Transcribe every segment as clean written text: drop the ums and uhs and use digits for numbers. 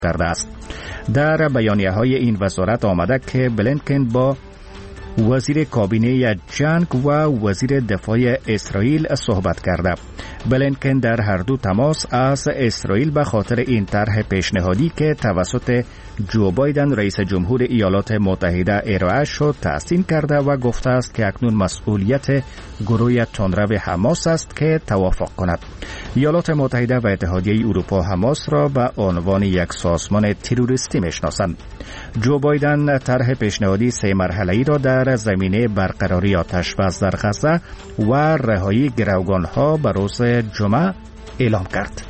کرده است. در بیانیه‌های این وزارت آمده که بلینکن با وزیر کابینه جنگ و وزیر دفاع اسرائیل صحبت کرده. بلینکن در هر دو تماس از اسرائیل به خاطر این طرح پیشنهادی که توسط جو بایدن رئیس جمهور ایالات متحده ارائه شد تحسین کرده و گفته است که اکنون مسئولیت گروه تندرو حماس است که توافق کند. ایالات متحده و اتحادیه اروپا حماس را به عنوان یک سازمان تروریستی میشناسند. جو بایدن طرح پیشنهادی 3 مرحله‌ای را در زمینه برقراری آتش‌بس در غزه و رهایی گروگان‌ها به روز جمعه اعلام کرد.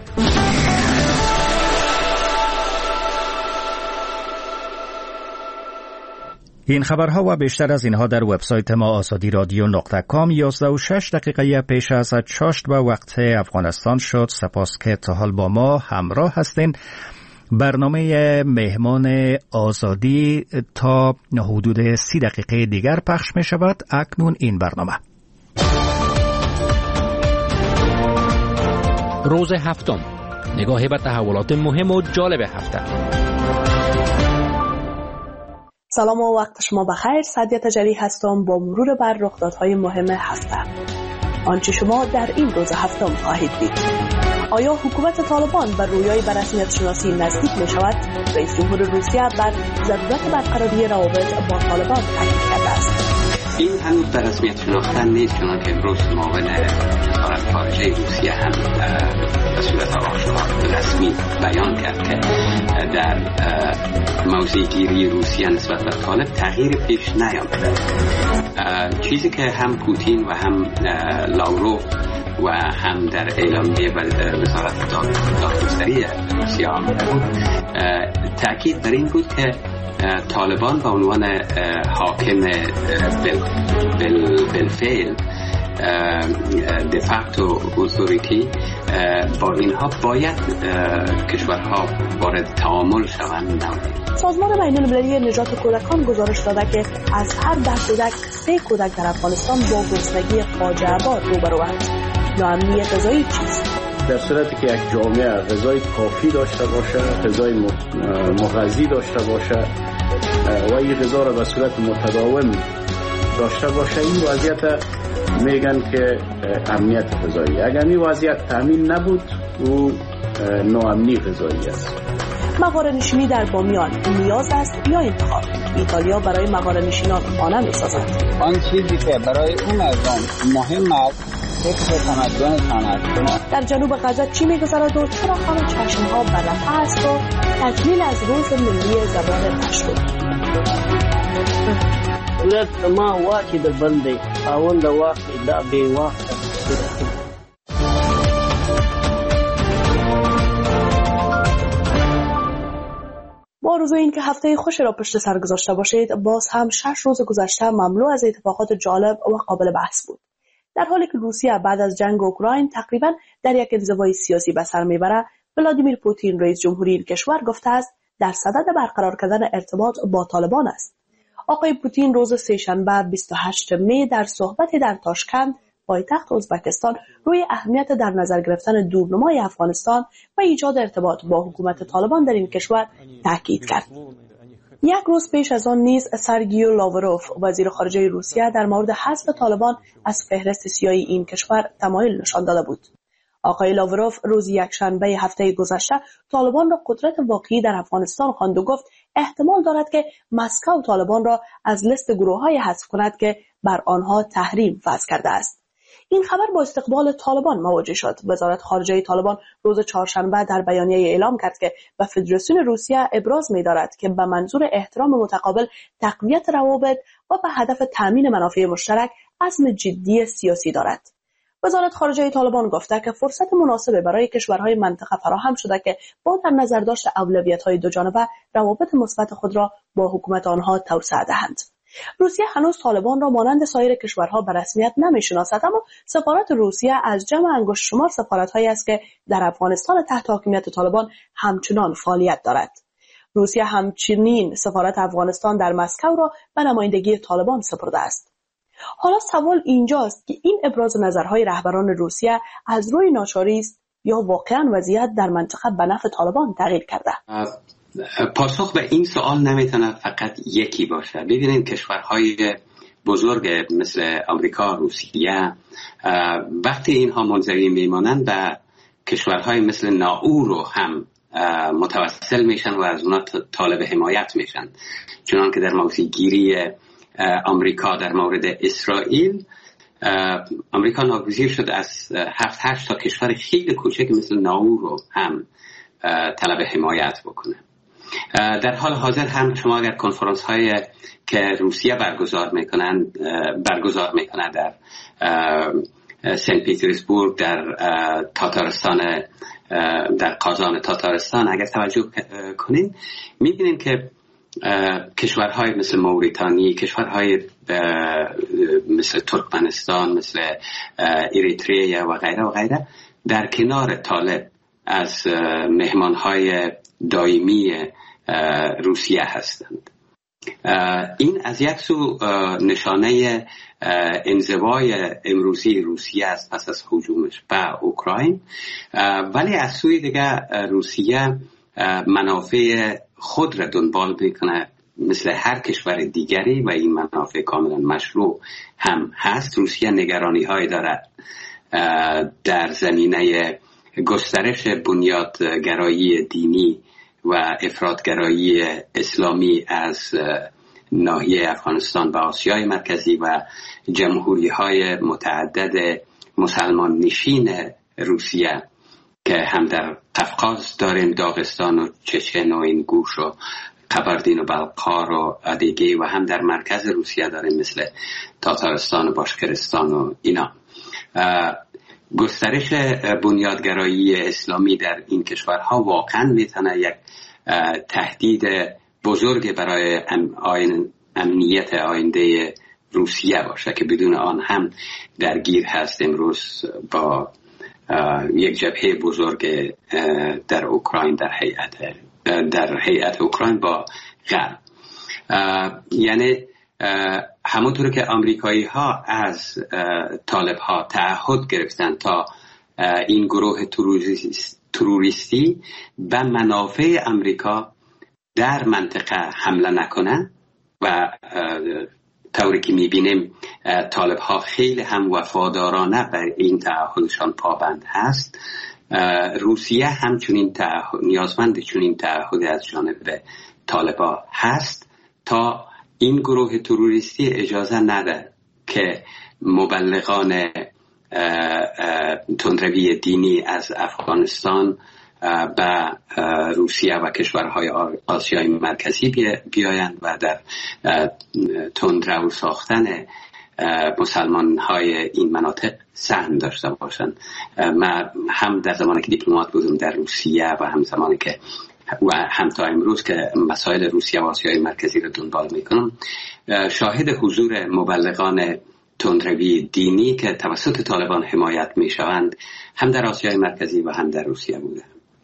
این خبرها و بیشتر از اینها در وبسایت ما azadi.radio.com 11:06 پیش از چاشت به وقت افغانستان شد. سپاس که تا حال با ما همراه هستین. برنامه مهمان آزادی تا حدود 30 دقیقه دیگر پخش می شود. اکنون این برنامه روز هفتم، نگاهی به تحولات مهم و جالب هفته. سلام و وقت شما بخیر. سعدیه تجری هستم با مرور بر رخدادهای مهم هفته. آنچه شما در این روز هفتم خواهید دید: آیا حکومت طالبان بر رویای به رسمیت شناسی نزدیک می شود؟ رئیس جمهور روسیه بر ضرورت برقراری روابط با طالبان تاکید کرده است. این هنوز به رسمیت شناختن نیست، چنانکه امروز معاون وزارت خارجه روسیه هم به صورت آشکار رسمی بیان کرد که در موضع گیری روسیه نسبت به طالب تغییر پیش نیامده. چیزی که هم پوتین و هم لاوروف و هم در اعلامیه وزارت دادگستری روسیه آمده بود تأکید بر این بود که طالبان به عنوان حاکم بالفعل دفاکتو اتوریتی با اینها باید کشورها وارد تعامل شوند. سازمان بین‌المللی نجات کودکان گزارش داده که از هر 10 کودک 3 کودک در افغانستان با گرسنگی فاجعه بار روبروند. ناامنی غذایی چیست؟ در صورتی که یک جامعه غذای کافی داشته باشه، غذای مغذی داشته باشه و این غذا را به صورت متداوم داشته باشه، این وضعیت میگن که امنیت غذایی. اگر این وضعیت تامین نبود او ناامنی غذایی است. مغاره نشینی در بامیان نیاز است یا انتخاب؟ ایتالیا برای مغاره نشینان خانه می‌سازد. آن چیزی که برای اون مردم مهم است تمدنشان است. در جنوب غزه چی می‌گذرد و چرا خانه چشم‌ها بررفع است و تکمیل از روز ملی زبان پشتو؟ ولت ما واقعی در بنده آوند واقعی دا بی واقع. با آرزوی این که هفته خوشی را پشت سر گذاشته باشید، باز هم 6 روز گذشته مملو از اتفاقات جالب و قابل بحث بود. در حالی که روسیه بعد از جنگ اوکراین تقریبا در یک انزوای سیاسی به سر میبره، ولادیمیر پوتین رئیس جمهوری این کشور گفته است در صدد برقرار کردن ارتباط با طالبان است. آقای پوتین روز سه‌شنبه 28 می در صحبتی در تاشکند پایتخت ازبکستان روی اهمیت در نظر گرفتن دورنمای افغانستان و ایجاد ارتباط با حکومت طالبان در این کشور تاکید کرد. یک روز پیش از آن نیز سرگیو لاوروف وزیر خارجه روسیه در مورد حذف طالبان از فهرست سیاهی این کشور تمایل نشان داده بود. آقای لاوروف روز یکشنبه هفته گذشته طالبان را قدرت واقعی در افغانستان خواند و گفت احتمال دارد که مسکو طالبان را از لیست گروه‌های حذف کند که بر آنها تحریم وضع کرده است. این خبر با استقبال طالبان مواجه شد. وزارت خارجه طالبان روز چهارشنبه در بیانیه اعلام کرد که به فدراسیون روسیه ابراز می‌دارد که به منظور احترام متقابل، تقویت روابط و به هدف تامین منافع مشترک عزم جدی سیاسی دارد. وزارت خارجه طالبان گفته که فرصت مناسب برای کشورهای منطقه فراهم شده که با در نظر داشت اولویت‌های دوجانبه روابط مثبت خود را با حکومت آنها توسعه دهند. روسیه هنوز طالبان را مانند سایر کشورها به رسمیت نمی‌شناسد، اما سفارت روسیه از جمع انگشت شمار سفارت‌هایی است که در افغانستان تحت حاکمیت طالبان همچنان فعالیت دارد. روسیه همچنین سفارت افغانستان در مسکو را به نمایندگی طالبان سپرده است. حالا سوال اینجاست که این ابراز نظرهای رهبران روسیه از روی ناچاری است یا واقعا وضعیت در منطقه به نفع طالبان تغییر کرده؟ پاسخ به این سوال نمیتونه فقط یکی باشه. ببینید کشورهای بزرگ مثل آمریکا، روسیه، وقتی اینها منزوی میمانند به کشورهای مثل نائو رو هم متوسل میشن و از اونا طالب حمایت میشن. چنان که در موضوعگیری آمریکا در مورد اسرائیل، آمریکا ناگزیر شد از 7-8 تا کشور خیلی کوچک مثل نائو رو هم طلب حمایت بکنه. در حال حاضر هم شما اگر کنفرانس های که روسیه برگزار میکنه در سنت پیترزبورگ، در تاتارستان، در قازان تاتارستان اگر توجه کنین میبینین که کشورهای مثل موریتانی، کشورهای مثل ترکمنستان، مثل اریتریه و غیره و غیره در کنار طالب از مهمانهای دائمی روسیه هستند. این از یک سو نشانه انزوای امروزی روسیه است پس از هجومش به اوکراین، ولی از سوی دیگه روسیه منافع خود را دنبال میکنه مثل هر کشور دیگری و این منافع کاملا مشروع هم هست. روسیه نگرانی های دارد در زمینه گسترش بنیادگرایی دینی و افراطگرایی اسلامی از ناحیه افغانستان و آسیای مرکزی و جمهوری‌های متعدد مسلمان نشین روسیه که هم در قفقاز داریم، داغستان و چچن و اینگوش و قبردین و بلقار و ادیگه، و هم در مرکز روسیه داریم مثل تاتارستان و باشکرستان و اینا. گسترش بنیادگرایی اسلامی در این کشورها واقعا میتونه یک تهدید بزرگ برای امنیت آینده روسیه باشه که بدون آن هم درگیر هست امروز با یک جبهه بزرگ در اوکراین، در هیئت اوکراین با غرب. یعنی همونطور که آمریکایی ها از طالب ها تعهد گرفتن تا این گروه تروریستی به منافع امریکا در منطقه حمله نکنن و طوری که میبینیم طالب ها خیلی هم وفادارانه بر این تعهدشان پابند هست. روسیه همچنین نیازمند چنین تعهد از جانب طالب ها هست تا این گروه تروریستی اجازه نده که مبلغان تندروی دینی از افغانستان به روسیه و کشورهای آسیای مرکزی بیایند و در تندرو ساختن مسلمان های این مناطق سهم داشته باشند. من هم در زمانی که دیپلمات بودم در روسیه و هم زمانی که و هم تا امروز که مسائل روسیه و آسیای مرکزی رو دنبال میکنم، شاهد حضور مبلغان تندروی دینی که توسط طالبان حمایت میشوند هم در آسیای مرکزی و هم در روسیه بوده.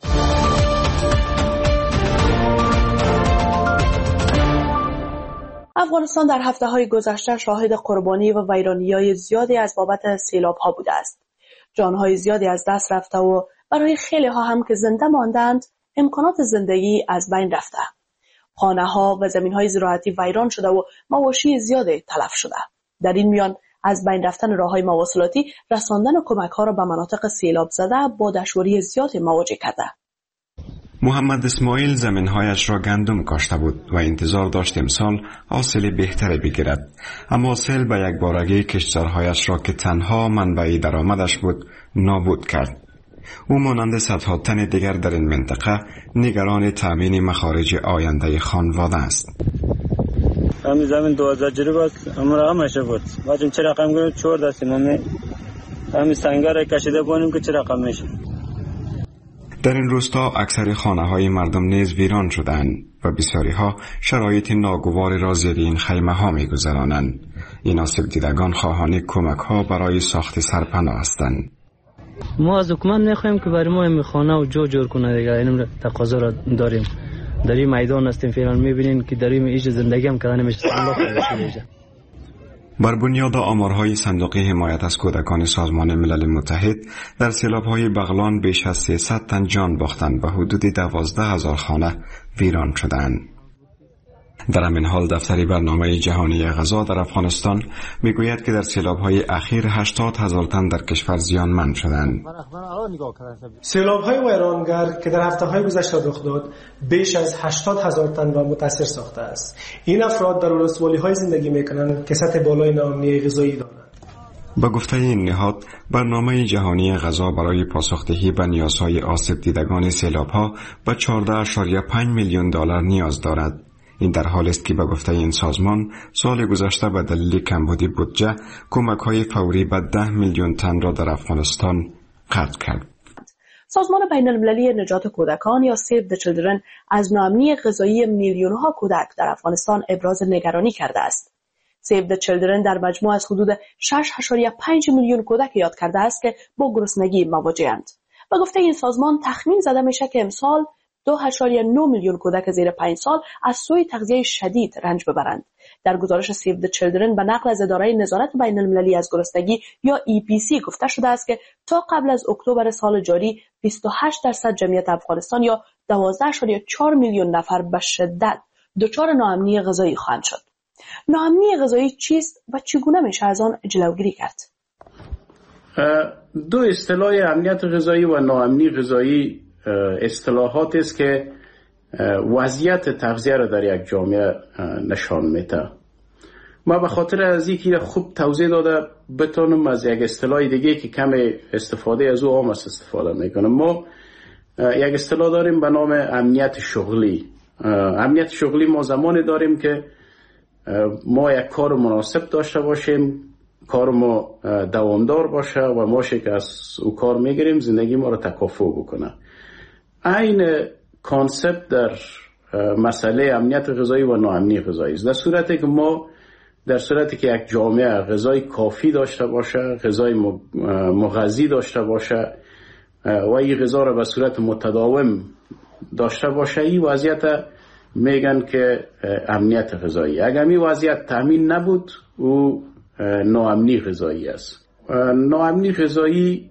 افغانستان در هفته‌های گذشته شاهد قربانی و ویرانی‌های زیادی از بابت سیلاب‌ها بوده است. جان‌های زیادی از دست رفته و برای خیلی‌ها هم که زنده ماندند امکانات زندگی از بین رفته. خانه‌ها و زمین‌های زراعتی ویران شده و مواشی زیادی تلف شده. در این میان از بین رفتن راه‌های مواصلاتی رساندن کمک‌ها را به مناطق سیلاب زده با دشواری زیادی مواجه کرده. محمد اسماعیل زمین‌هایش را گندم کاشته بود و انتظار داشت امسال حاصل بهتری بگیرد، اما سیل به یک بارگی کشتزارهایش را که تنها منبع درآمدش بود نابود کرد. او مانند صدها تن دیگر در این منطقه نگران تامین مخارج آینده خانواده است. همین زمین 2000 جریب است، امرا همشه بود. باید چه رقم کنیم 4 دستیم همین سنگر کشیده کنیم که چه رقم میشه. در این روستا اکثر خانه‌های مردم نیز ویران شدند و بسیاری‌ها شرایط ناگواری را زیر این خیمه‌ها می‌گذرانند. این آسیب دیدگان خواهان کمک‌ها برای ساخت سرپناه هستند. ما از حکومت می‌خوایم که برای ما این خانه و جور کنه دیگه. این تقاضا را داریم. در این میدان هستیم فعلا، می‌بینین که در این ایج زندگی هم کردن نمیشه. الله خیرش میشه. بر بنیاد آمارهای صندوق حمایت از کودکان سازمان ملل متحد در سیلاب‌های بغلان بیش از 300 تن جان باختند و حدود 12,000 خانه ویران شدند. در همین حال دفتر برنامه جهانی غذا در افغانستان میگوید که در سیلاب‌های اخیر 80,000 تن در کشور زیانمند شدند. سیلاب‌های ویرانگر که در هفته‌های گذشته رخ داد بیش از 80,000 تن را متاثر ساخته است. این افراد در ولسوالی‌های زندگی می‌کنند که سطح بالای ناامنی غذایی دارند. با گفته این نهاد، برنامه جهانی غذا برای پاسخدهی به نیازهای آسیب دیدگان سیلاب‌ها به 14.5 میلیون دلار نیاز دارد. این در حالی است که به گفته این سازمان سال گذشته به دلیل کمبود بودجه کمک‌های فوری به 10 میلیون تن را در افغانستان قطع کرد. سازمان بین‌المللی نجات کودکان یا Save the Children از ناامنی غذایی میلیون‌ها کودک در افغانستان ابراز نگرانی کرده است. Save the Children در مجموع از حدود 6.5 میلیون کودک یاد کرده است که با گرسنگی مواجه‌اند. به گفته این سازمان تخمین زده میشه که امسال 2.9 میلیون کودک زیر 5 سال از سوی تغذیه شدید رنج ببرند. در گزارش Save the Children به نقل از اداره نظارت بین‌المللی از گرسنگی یا EPC گفته شده است که تا قبل از اکتبر سال جاری 28% جمعیت افغانستان یا 12.4 میلیون نفر به شدت دچار ناامنی غذایی خواهند شد. ناامنی غذایی چیست و چگونه میشه از آن جلوگیری کرد؟ دو اصطلاح امنیت غذایی و ناامنی غذایی اصطلاحات است که وضعیت تغذیه را در یک جامعه نشان میده. ما به خاطر از اینکه خوب توضیح داده بتونم از یک اصطلاح دیگه که کم استفاده از او عام است استفاده میکنم. ما یک اصطلاح داریم به نام امنیت شغلی. امنیت شغلی ما زمانی داریم که ما یک کار مناسب داشته باشیم، کار ما دوامدار باشه و ما که از او کار میگیریم زندگی ما را تکافؤ بکنه. این کانسپت در مسئله امنیت غذایی و ناامنی غذایی است. در صورتی که یک جامعه غذای کافی داشته باشه، غذای مغذی داشته باشه و این غذا را به صورت متداوم داشته باشه، این وضعیت میگن که امنیت غذایی. اگر این وضعیت تامین نبود او ناامنی غذایی است. ناامنی غذایی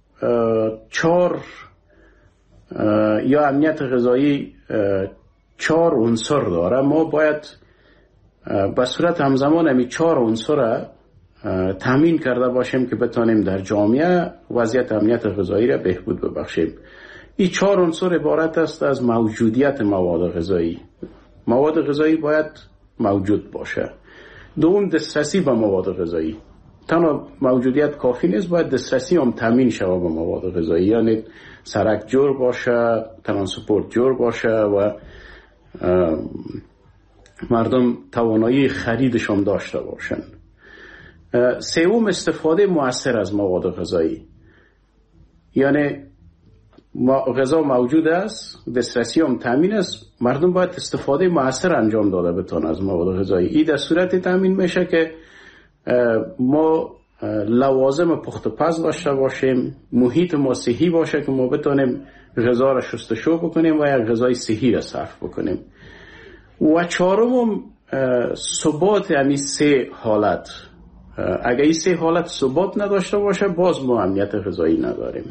یا امنیت غذایی 4 عنصر داره. ما باید به صورت همزمان همین 4 عنصر را تامین کرده باشیم که بتانیم در جامعه وضعیت امنیت غذایی را بهبود ببخشیم. این 4 عنصر عبارت است از موجودیت مواد غذایی. مواد غذایی باید موجود باشه. دوم دسترسی به مواد غذایی. تنها موجودیت کافی نیست، باید دسترسی هم تامین شود به مواد غذایی، یعنی سرک جور باشه، ترانسپورت جور باشه و مردم توانایی خریدش هم داشته باشن. سوم استفاده مؤثر از مواد غذایی، یعنی غذا موجود است، دسترسی هم تامین است، مردم باید استفاده مؤثر انجام داده بتونه از مواد غذایی. این در صورتی تامین میشه که ما لوازم پخت و پز داشته باشیم، محیط ما صحی باشه که ما بتونیم غذا را شستشو بکنیم و یک غذای صحی را صرف بکنیم. و چهارم ثبات همین 3 حالت. اگر این 3 حالت ثبات نداشته باشه باز ما امنیت غذایی نداریم.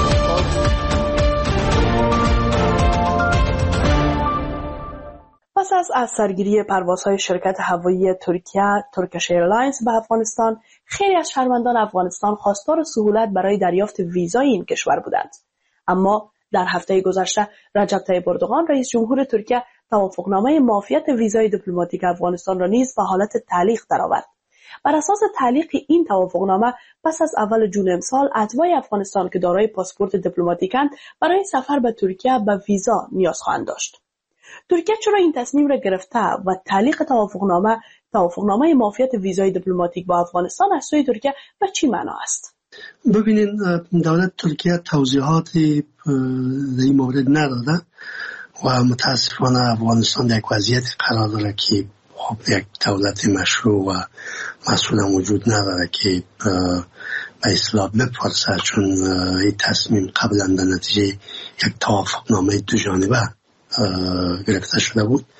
پس از سرگیری پروازهای شرکت هوایی ترکیه ترکیش ایرلاینز به افغانستان، خیلی از شهروندان افغانستان خواستار سهولت برای دریافت ویزای این کشور بودند. اما در هفته گذشته رجب طیب اردوغان رئیس جمهور ترکیه توافقنامه معافیت ویزای دیپلماتیک افغانستان را نیز به حالت تعلیق درآورد. بر اساس تعلیق این توافقنامه پس از اول جون امسال اتباع افغانستان که دارای پاسپورت دیپلماتیکند برای سفر به ترکیه به ویزا نیاز خواهند داشت. ترکیه چرا این تصمیم را گرفته و تعلیق توافقنامه معافیت ویزای دیپلماتیک با افغانستان از سوی ترکیه به چی معنا است؟ ببینید دولت ترکیه توضیحاتی در این مورد نداده و متاسفانه افغانستان در یک وضعیت قرار داره که یک دولت مشروع و مسئول وجود نداره که به اصطلاح بپرسه، چون این تصمیم قبلا در نتیجه یک توافقنامه دو جانبه گرفته شده بود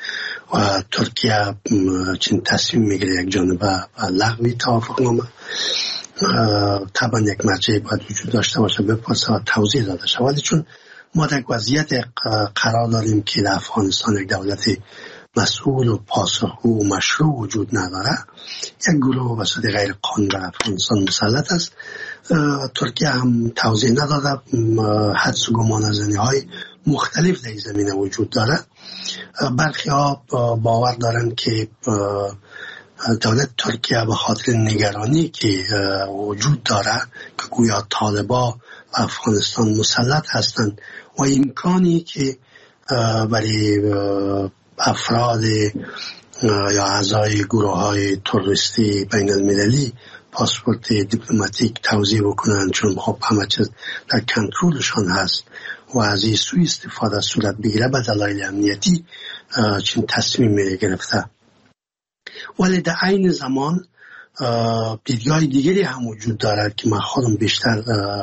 و ترکیه چین تصمیم میگیره یک جانبه لغوی توافقنامه، طبعا یک مرجع باید وجود داشته باشه بپرسه و توضیح داده شه. ولی چون ما در وضعیت قرار داریم که در افغانستان یک دولت مسئول و پاسخگو و مشروع وجود نداره، یک گروه وسط غیر قانونی در افغانستان مسلط است. ترکیه هم توضیح نداده، حدس و گمانه‌زنی های مختلف در این زمینه وجود داره. برخی ها باور دارند که دولت ترکیه به خاطر نگرانی که وجود داره که گویا طالبان و افغانستان مسلط هستند و امکانی که برای افراد یا اعضای گروه های تروریستی بین المللی پاسپورت دیپلماتیک توزیع بکنن، چون خب همه چیز در کنترلشان هست و از این سوء استفاده صورت بگیره به دلایل امنیتی چون تصمیم گرفته. ولی در عین زمان دیدگاه دیگری هم وجود دارد که من خودم بیشتر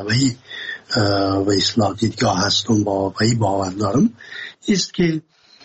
و اصلاح دیدگاه هستم با وی باور دارم، است که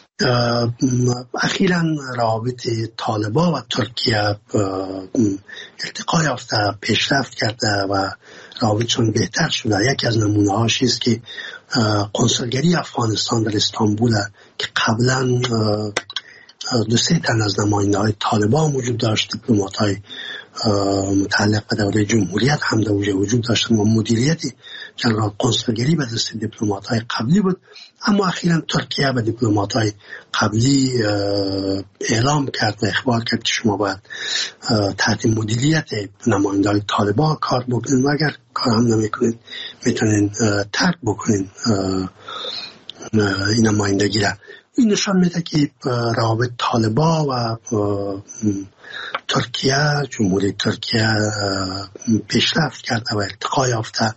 اخیراً روابط طالبان و ترکیه ارتقا یافته، پیشرفت کرده و روابطشون بهتر شده. یکی از نمونه هاش است که قنصلگری افغانستان در استانبول که قبلا 2-3 تن از نماینده های طالبان وجود داشت، دیپلمات های متعلق به دوره جمهوریت هم در وجود داشتن و مدیریت جنرال قنصلگری به دست دیپلمات های قبلی بود. اما اخیراً ترکیه به دیپلمات های قبلی اعلام کرد و اخبار کرد که شما باید تحت مدیریت نماینده های طالبان کار بکنید و اگر کار هم نمیکنید میتونید ترک بکنید این نمایندگی را. این نشان میده که روابط طالبان و ترکیه، جمهوری ترکیه پیشرفت کرده و ارتقا یافته.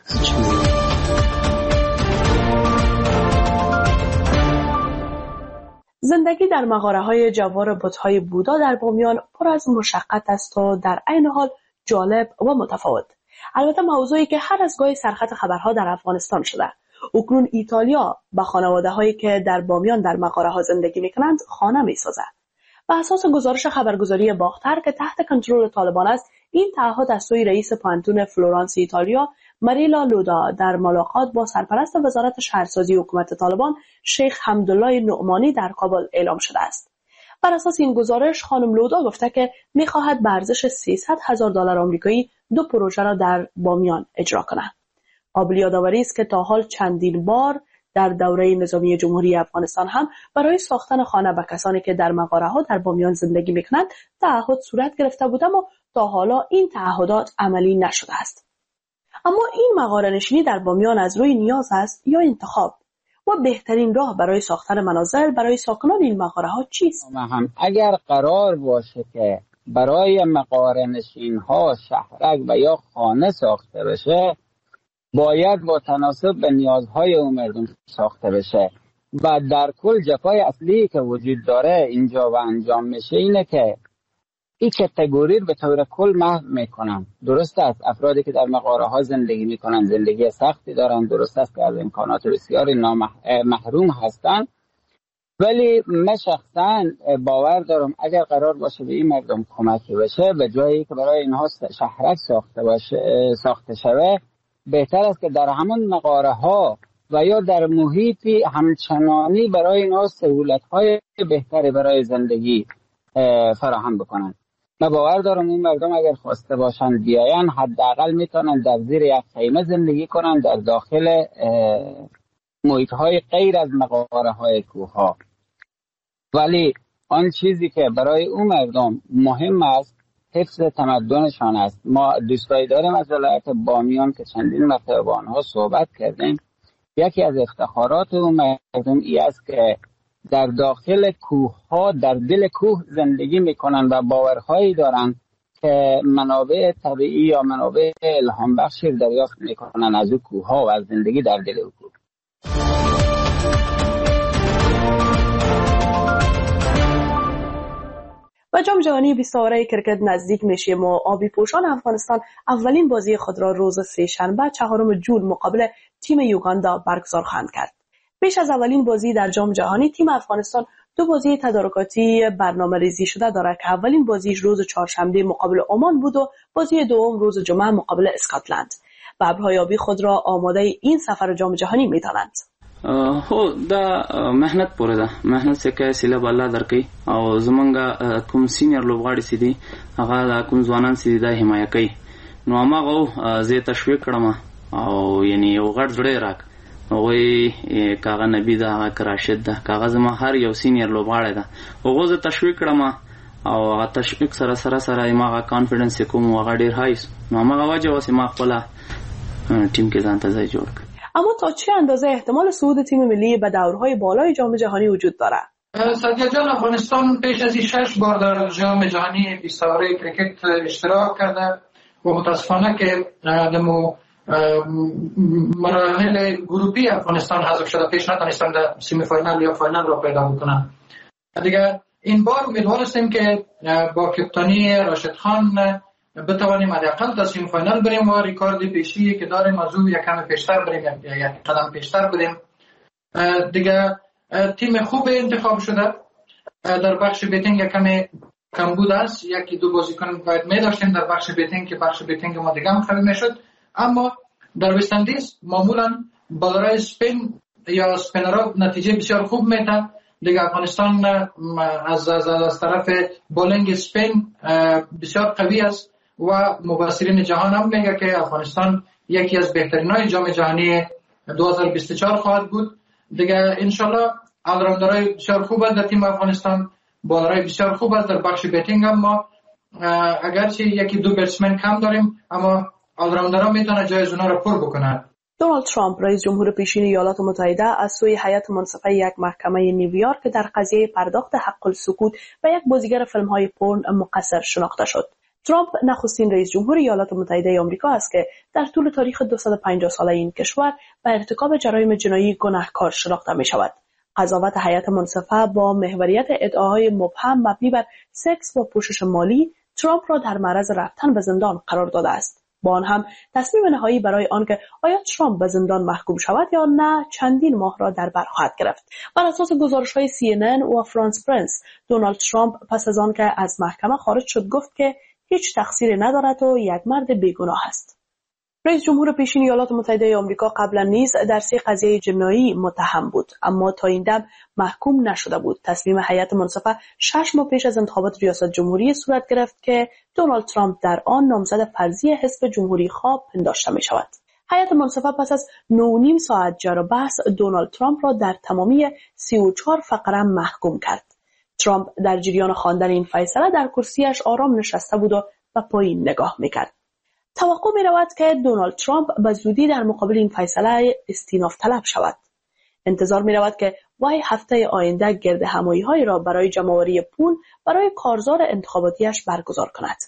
زندگی در مغاره‌های جوار بت‌های بودا در بامیان پر از مشقت است و در عین حال جالب و متفاوت. البته موضوعی که هر از گاهی سرخط خبرها در افغانستان شده. اکنون ایتالیا به خانواده‌هایی که در بامیان در مغاره‌ها زندگی می‌کنند خانه می‌سازد. بر اساس گزارش خبرگزاری باختر که تحت کنترل طالبان است، این تعهد از سوی رئیس پانتون فلورانس ایتالیا ماریلا لودا در ملاقات با سرپرست وزارت شهرسازی حکومت طالبان شیخ حمدالله نعمانی در کابل اعلام شده است. بر اساس این گزارش خانم لودا گفته که می‌خواهد به ارزش $300,000 آمریکایی 2 پروژه را در بامیان اجرا کند. قابل یادآوری است که تا حال چندین بار در دوره نظامی جمهوری افغانستان هم برای ساختن خانه به کسانی که در مغاره‌ها در بامیان زندگی می‌کنند تعهد صورت گرفته بود، اما تا حالا این تعهدات عملی نشده است. اما این مغاره نشینی در بامیان از روی نیاز است یا انتخاب؟ و بهترین راه برای ساختن منازل برای ساکنان این مغاره‌ها چیست؟ اگر قرار باشه که برای مغاره نشین‌ها شهرک و یا خانه ساخته بشه، باید با تناسب به نیازهای اون مردم ساخته بشه و در کل جفای اصلی که وجود داره اینجا و انجام میشه اینه که این کتگوری به طور کل محو میکنن. درست است افرادی که در مغاره ها زندگی میکنن زندگی سختی دارن، درست است که از امکانات بسیاری محروم هستن، ولی من شخصا باور دارم اگر قرار باشه به این مردم کمکی بشه، به جایی که برای اینها شهرک ساخته شوه، بهتر است که در همون مغاره ها و یا در محیطی همچنانی برای اینها سهولت های بهتری برای زندگی فراهم بکنن. من باور دارم این مردم اگر خواسته باشن بیاین، حداقل میتونن در زیر یک خیمه زندگی کنن در داخل محیط های غیر از مغاره های کوه ها. ولی آن چیزی که برای اون مردم مهم است حفظ تمدنشان است. ما دوستایی داریم از ولایت بامیان که چندین مرتبه با آنها صحبت کردیم. یکی از افتخارات اون مردم ای است که در داخل کوه ها در دل کوه زندگی میکنن و باورهایی دارن که منابع طبیعی یا منابع الهام بخشی دریافت میکنن از اون کوه ها و از زندگی در دل اون کوه. و جام جهانی 20 آوره کرکت نزدیک میشه و آبی پوشان افغانستان اولین بازی خود را روز سه‌شنبه 4 جون مقابل تیم یوگاندا برگزار خواهند کرد. پیش از اولین بازی در جام جهانی تیم افغانستان دو بازی تدارکاتی برنامه‌ریزی شده دارد که اولین بازیش روز چهارشنبه مقابل عمان بود و بازی دوم روز جمعه مقابل اسکاتلند. ببرهای آبی خود را آماده این سفر جام جهانی می‌دانند. هو دا مهنت پوره ده، مهنت څخه سیله بالله درکې او زمونږ کوم سینیئر لوبغاړي سي دي هغه دا کوم ځوانان سي دا حمایت کوي. نو هغه زه تشویق کړم او یعنی یو غړ زړه راک وای کاغه نبی دا هغه راشد ده کاغه زما هر یو سینیئر لوبغاړی ده هغه زه تشویق کړم او هغه تشویق سره ما کانفیډنس کوم هغه ډیر هایس. نو هغه وجه واسه ما خپل ټیم کې ځان ته ځای جوړ کړ. اما تا چه اندازه احتمال صعود تیم ملی به دورهای بالای جام جهانی وجود دارد؟ سادیا جان، افغانستان پیش از این 6 بار در جام جهانی 20 ساله کرکت اشتراک کرده و متاسفانه که دمو مراحل گروپی افغانستان حذف شده، پیش نتونستن در سیمی فاینال یا فاینال را پیدا بکنن. دیگه این بار امیدوار هستیم که با کپتانی راشد خان بتوانیم حداقل تا سیمی فاینال بریم و ریکارد پیشی که داریم از او یک کم پیشتر بریم، یک قدم پیشتر بریم. دیگه تیم خوب انتخاب شده. در بخش بیتینگ یک کمی کمبود است، یکی دو بازیکن باید می داشتیم در بخش بیتینگ که بخش بیتینگ ما دیگه هم قوی میشد. اما در وست اندیز معمولا بالرای اسپین یا اسپینرها نتیجه بسیار خوب میدن. دیگه افغانستان از طرف بولینگ اسپین بسیار قوی است و مبصرین جهان هم میگه که افغانستان یکی از بهترینای جام جهانی 2024 خواهد بود. دیگه انشالله آلراوندرهای بسیار خوب است در تیم افغانستان، بالرای بسیار خوب است. در بخش بیتینگ هم ما اگرچه یکی دو بتسمن کم داریم اما آلراوندرها میتونه جای اونا رو پر بکنن. دونالد ترامپ رئیس جمهور پیشین ایالات متحده از سوی هیئت منصفه یک محکمه نیویورک در قضیه پرداخت حق السکوت به یک بازیگر فیلم‌های پورن مقصر شناخته شد. ترامپ نخستین رئیس جمهور ایالات متحده آمریکا است که در طول تاریخ 250 ساله این کشور به ارتکاب جرایم جنایی گناهکار شناخته می شود. قضاوت هیئت منصفه با محوریت ادعاهای مبهم مبنی بر سکس و پوشش مالی ترامپ را در معرض رفتن به زندان قرار داده است. با آن هم تصمیم نهایی برای آنکه آیا ترامپ به زندان محکوم شود یا نه چندین ماه را در بر خواهد گرفت. بر اساس گزارش‌های CNN و فرانس پرنس، دونالد ترامپ پس از آنکه از محکمه خارج شد گفت که هیچ تقصیری ندارد و یک مرد بیگناه است. رئیس جمهور پیشین ایالات متحده آمریکا قبلا نیز در 3 قضیه جنایی متهم بود اما تا این دم محکوم نشده بود. تصمیم هیئت منصفه 6 ماه پیش از انتخابات ریاست جمهوری صورت گرفت که دونالد ترامپ در آن نامزد فرضی حزب جمهوری خواه پنداشته می شود. هیئت منصفه پس از 9.5 ساعت جر و بحث دونالد ترامپ را در تمامی 34 فقره محکوم کرد. ترامپ در جریان خواندن این فیصله در کرسیش آرام نشسته بود و به پایین نگاه میکرد. توقع می رود که دونالد ترامپ به زودی در مقابل این فیصله استیناف طلب شود. انتظار می رود که وی هفته آینده گرد همایی های را برای جمع‌آوری پول برای کارزار انتخاباتیش برگزار کند.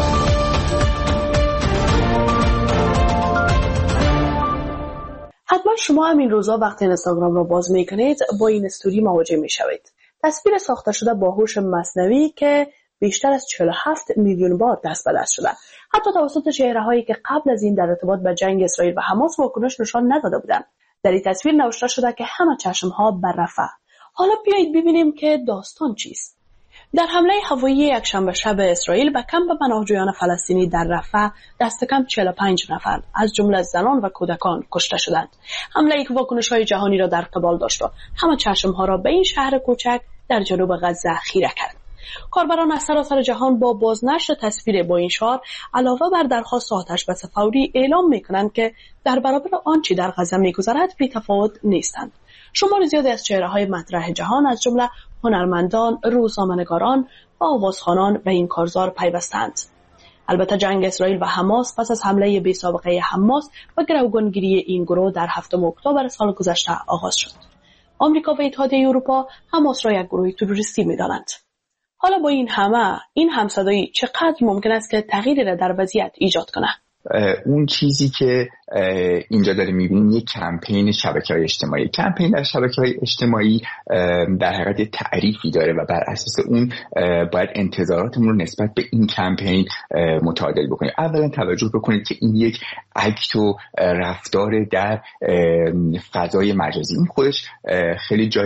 حتما شما هم این روزا وقتی اینستاگرام را باز می کنید با این استوری مواجه می شوید. تصویر ساخته شده با هوش مصنوعی که بیشتر از 47 میلیون بار دست به دست شده. حتی توسط چهره‌هایی که قبل از این در ارتباط با جنگ اسرائیل و حماس واکنش نشان نداده بودند. در این تصویر نوشته شده که همه چشم‌ها بر رفح. حالا بیایید ببینیم که داستان چیست. در حمله هوایی یکشنبه شب اسرائیل به کمپ پناهجویان فلسطینی در رفح دست کم 45 نفر از جمله زنان و کودکان کشته شدند. حمله که واکنش‌های جهانی را در قبال داشت و همه چشم‌ها را به این شهر کوچک در جنوب غزه خیره کرد. کاربران از سراسر جهان با بازنشر تصویر با این شعار علاوه بر درخواست آتش‌بس فوری اعلام می‌کنند که در برابر آنچه در غزه می‌گذرد بی‌تفاوت نیستند. شمار زیادی از چهره‌های مطرح جهان از جمله هنرمندان، روزنامه‌نگاران و آوازخوانان به این کارزار پیوستند. البته جنگ اسرائیل و حماس پس از حمله بی‌سابقه حماس و گروگانگیری این گروه در 7 اکتبر سال گذشته آغاز شد. آمریکا و اتحادیه اروپا حماس را یک گروه تروریستی می‌دانند. حالا با این همصدایی چقدر ممکن است که تغییری را در وضعیت ایجاد کنه؟ اون چیزی که اینجا داریم می‌بینیم یک کمپین شبکه‌های اجتماعی. کمپین در شبکه‌های اجتماعی در حقیقت تعریفی داره و بر اساس اون باید انتظاراتمون رو نسبت به این کمپین متعادل بکنیم. اولا توجه بکنید که این یک اکت و رفتار در فضای مجازی، این خودش خیلی جای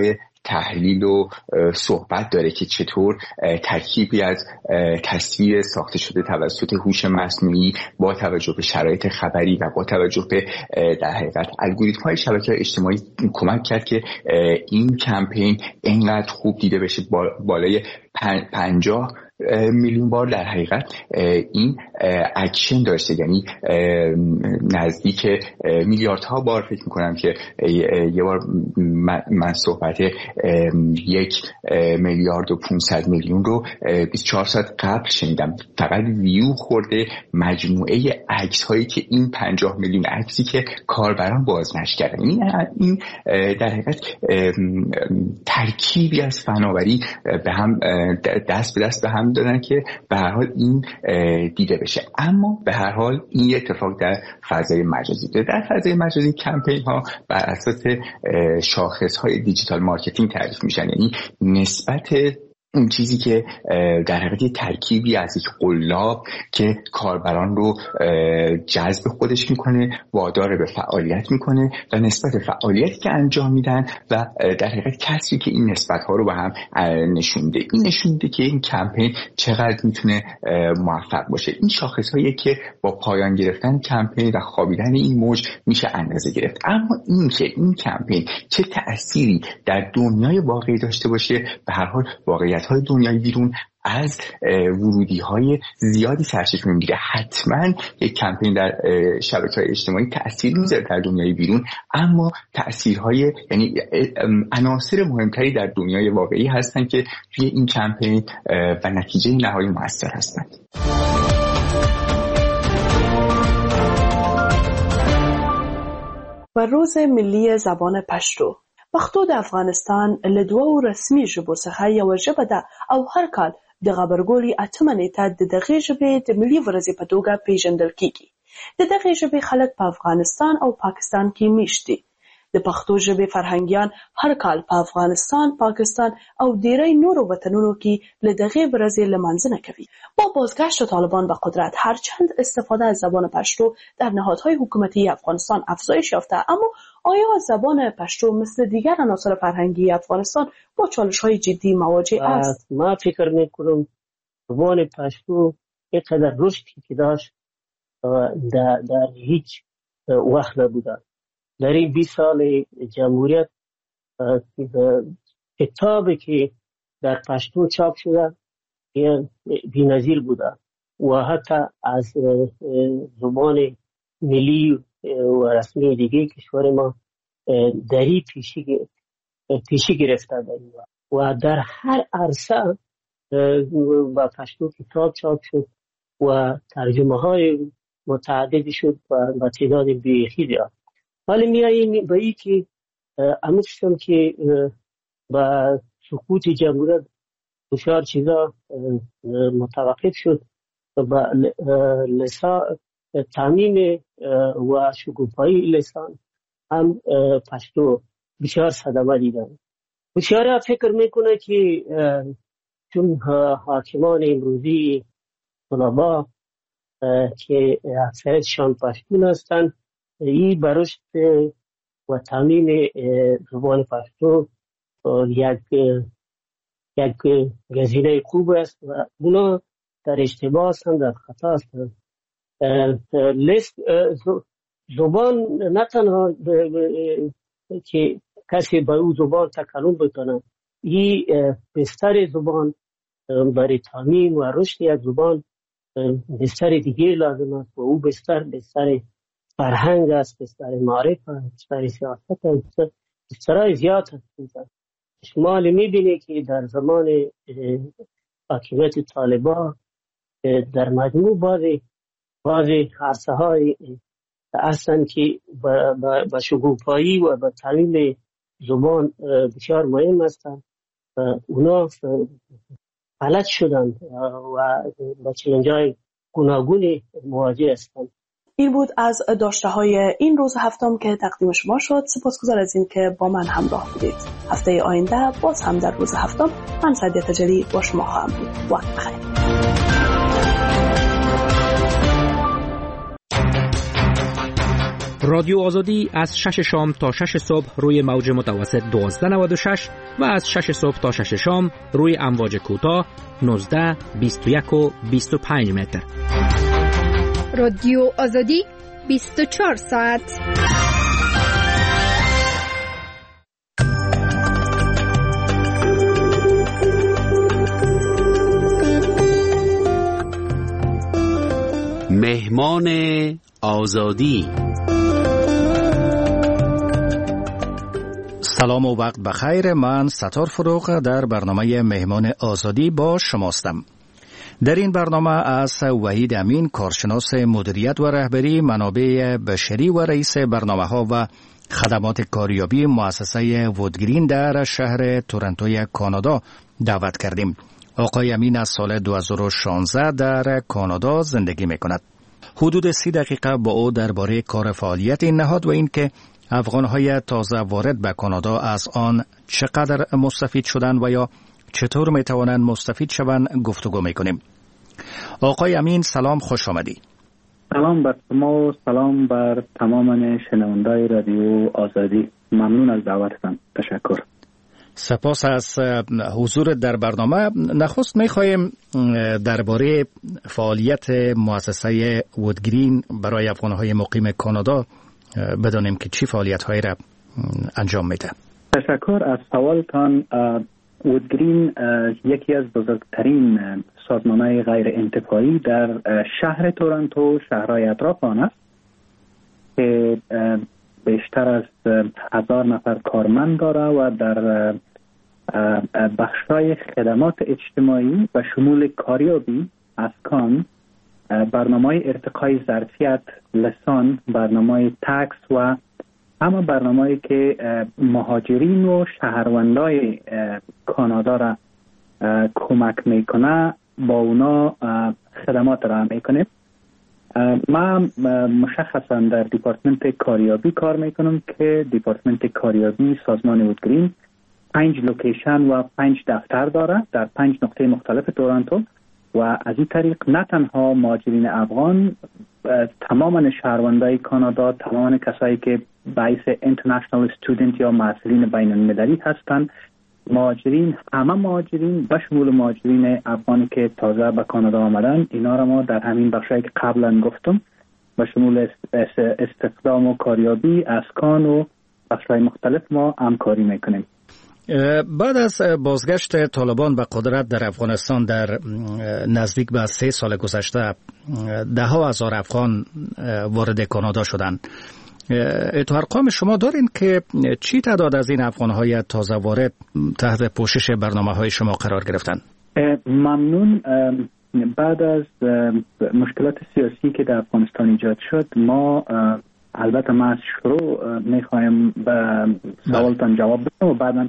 تحلیل و صحبت داره که چطور ترکیبی از تصویر ساخته شده توسط هوش مصنوعی با توجه به شرایط خبری و با توجه به در حقیقت الگوریتم‌های شبکه‌های اجتماعی کمک کرد که این کمپین اینقدر خوب دیده بشه. بالای 50 میلیون بار در حقیقت این اکشن داشته، یعنی نزدیک میلیاردها بار فکر میکنم که یه بار من صحبت 1,500,000,000 رو 24 ساعت قبل شنیدم. فقط ویو خورده مجموعه عکس هایی که این 50 میلیون عکسی که کاربران بازنشر کردن. این در حقیقت ترکیبی از فناوری به هم دست به دست به هم دادن که به هر حال این دیده بشه. اما به هر حال این اتفاق در فضای مجازی ده. در فضای مجازی کمپین ها بر اساس شاخص های دیجیتال مارکتینگ تعریف میشن، یعنی نسبت اون چیزی که در حقیقت ترکیبی از یک قلاب که کاربران رو جذب خودش میکنه، وادار به فعالیت میکنه و نسبت فعالیتی که انجام میدن و در حقیقت کسی که این نسبت ها رو به هم نشونده. این نشونده که این کمپین چقدر میتونه موفق باشه. این شاخص هایی که با پایان گرفتن کمپین و خوابیدن این موج میشه اندازه گرفت. اما این که این کمپین چه تأثیری در دنیای واقعی داشته باشه، به هر حال واقعیت های دنیای بیرون از ورودی های زیادی سرچشمه میگیره. حتما یک کمپین در شبکه‌های اجتماعی تأثیر میذاره در دنیای بیرون، اما تأثیرهای یعنی عناصر مهمتری در دنیای واقعی هستن که توی این کمپین و نتیجه نهایی مؤثر هستند. و روز ملی زبان پشتو پښتو د افغانستان له دوو رسمي ژبو څخه یوه ژبه ده او هر کال د غبرګولي 8 نیټه د دغې ژبې د ملي ورځې په توګه پیژندل کیږي. د دغې ژبې خلک په افغانستان او پاکستان کې میشت دي. د پښتو ژبې فرهنګیان هر کال په افغانستان، پاکستان او ډیری نورو وطنونو کې له دغې ورځې لمانځنه کوي. با بازگشت طالبان به قدرت هرچند استفاده از زبان پشتو در نهادهای حکومتی افغانستان افزایش یافته، اما آیا زبان پشتو مثل دیگر عناصر فرهنگی افغانستان با چالش‌های جدی مواجه است؟ ما فکر می‌کنم زبان پشتو اینقدر رشدی که داشت در هیچ وقت نبوده. در این 20 سال جمهوریت کتابی که در پشتو چاپ شده بی‌نظیر بوده و حتی از زبان ملی و رسمی دیگه کشور ما دری پیشی گرفته داریم و در هر عرصه با پشتو کتاب چاپ شد و ترجمه های متعددی شد و تعداد بیخی دارد. ولی میاییم به این که امیدشم که با سقوط جمهوریت بسیار چیزا متوقف شد و تعمیم و شکوفایی لسان هم پشتو بسیار صدمه دیدن. بسیار فکر میکنه که چون حاکمان امروزی طلبا که اکثرشان پشتون هستند، این برشت و تعمیم زبان پشتو یک گزینه خوب است و اونا در اشتباه هستند، در خطا هستند. زبان نه تنها که کسی با او زبان تکلم بکنه، این بستر زبان برای تعمیم و رشد یک زبان بستر دیگه لازم است و او بستر فرهنگ است، بستر معرف است، بستر سیاست است، بسترهای زیاد است. شما میبینید که در زمان حاکمیت طالبان در مجموع بعضی عرصه های اصلا که با شکوفایی و با تعلیم زبان بسیار مهم هستند، اونا غلط شدند و با چالش‌های گوناگونی مواجه هستند. این بود از داشته های این روز هفتم که تقدیم شما شد. سپاسگزار از این که با من همراه بودید. هفته آینده باز هم در روز هفتم من سعدیه تجلی با شما خواهم بود. وقت بخیر. رادیو آزادی از 6 شام تا 6 صبح روی موج متوسط 1296 و از 6 صبح تا 6 شام روی امواج کوتاه 19 21 و 25 متر. رادیو آزادی 24 ساعت. مهمان آزادی. سلام و وقت بخیر. من ستار فروغ در برنامه مهمان آزادی با شماستم. در این برنامه از وحید امین، کارشناس مدیریت و رهبری منابع بشری و رئیس برنامه ها و خدمات کاریابی مؤسسه وودگرین در شهر تورنتوی کانادا دعوت کردیم. آقای امین از سال 2016 در کانادا زندگی می کند. حدود 30 دقیقه با او درباره کار فعالیت این نهاد و اینکه افغان‌های تازه وارد به کانادا از آن چقدر مستفید شدند و یا چطور می توانند مستفید شوند گفتگو می کنیم. آقای امین سلام، خوش آمدید. سلام بر شما و سلام بر تمام شنوندگان رادیو آزادی. ممنون از دعوتتان. تشکر. سپاس از حضور در برنامه. نخست می‌خوایم درباره فعالیت مؤسسه وودگرین برای افغان‌های مقیم کانادا بدانیم که چی فعالیت‌هایی را انجام میده. تشکر از سوالتان. وودگرین یکی از بزرگترین سازمان‌های غیر انتفاعی در شهر تورنتو، شهرهای اطراف آن است که بیشتر از 1000 نفر کارمند داره و در بخش‌های خدمات اجتماعی و شمول کاریابی، اسکان، برنامه‌های ارتقای ظرفیت، لسان، برنامه‌های تکس و همه برنامه‌ای که مهاجرین و شهروندای کانادا را کمک میکنه با اونا خدمات را میکنه. من مشخصا در دیپارتمنت کاریابی کار میکنم که دیپارتمنت کاریابی سازمان وودگرین 5 لوکیشن و 5 دفتر داره در 5 نقطه مختلف تورنتو و از این طریق نه تنها مهاجرین افغان، تماما شهروندای کانادا، تماما کسایی که باعث اینترنشنال استودنت یا محصلین بین المللی هستند، مهاجرین، همه مهاجرین به شمول مهاجرین افغانی که تازه به کانادا آمدن، اینا را ما در همین بخشایی که قبلا گفتم به شمول استخدام و کاریابی، اسکان و بخشای مختلف ما همکاری میکنیم. بعد از بازگشت طالبان به قدرت در افغانستان در نزدیک به 3 سال گذشته، ده ها هزار افغان وارد کانادا شدند. تو ارقام شما دارین که چی تعداد از این افغان‌های تازه وارد تحت پوشش برنامه‌های شما قرار گرفتن؟ ممنون. بعد از مشکلات سیاسی که در افغانستان ایجاد شد، ما البته ما از شروع می‌خوایم به سوالتان جواب بدم و بعداً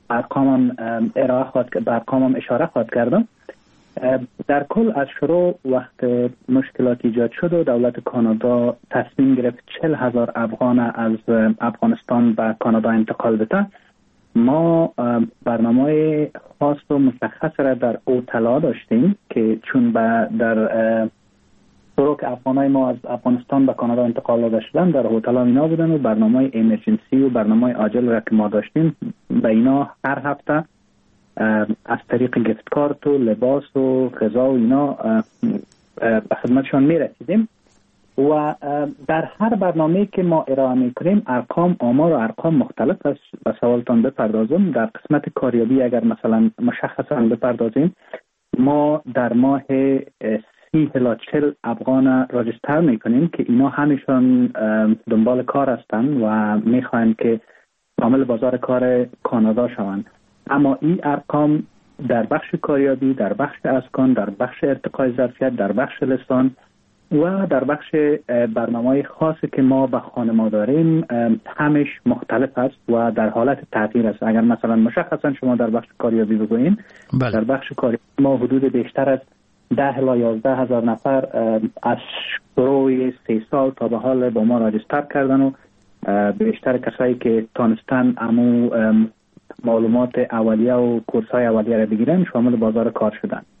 ارقامم اشاره خواهد کردم. در کل از شروع وقت مشکلات ایجاد شد و دولت کانادا تصمیم گرفت 40,000 افغان از افغانستان به کانادا انتقال بده، ما برنامه خاص و مشخص را در اوتلا داشتیم که چون در طرق افغانای ما از افغانستان به کانادا انتقال داده شدن در هتل اینا بودن و برنامه ایمرجنسی و برنامه عاجل را که ما داشتیم به اینا هر هفته از طریق گفت کارت و لباس و غذا و اینا به خدمتشان میرسیدیم و در هر برنامه که ما ارائه میکنیم آمار و ارقام مختلف است. به سوالتان بپردازم. در قسمت کاریابی اگر مثلا مشخصا بپردازیم، ما در ماه 30 الی 40 افغان راجستر میکنیم که اینا همیشون دنبال کار هستن و میخواین که عامل بازار کار کانادا شوند. اما این ارقام در بخش کاریابی، در بخش اسکان، در بخش ارتقای ظرفیت، در بخش لسان و در بخش برنامه‌های خاصی که ما به خانما داریم همش مختلف است و در حالت تغییر است. اگر مثلا مشخصا شما در بخش کاریابی بگوییم، در بخش کاریابی ما حدود بیشتر از 10 الی 11 هزار نفر از شروع 3 سال تا به حال با ما راجستر کردن و بیشتر کسایی که تانستن امو معلومات اولیه و کورس‌های اولیه را بگیرن شامل بازار کار شدن.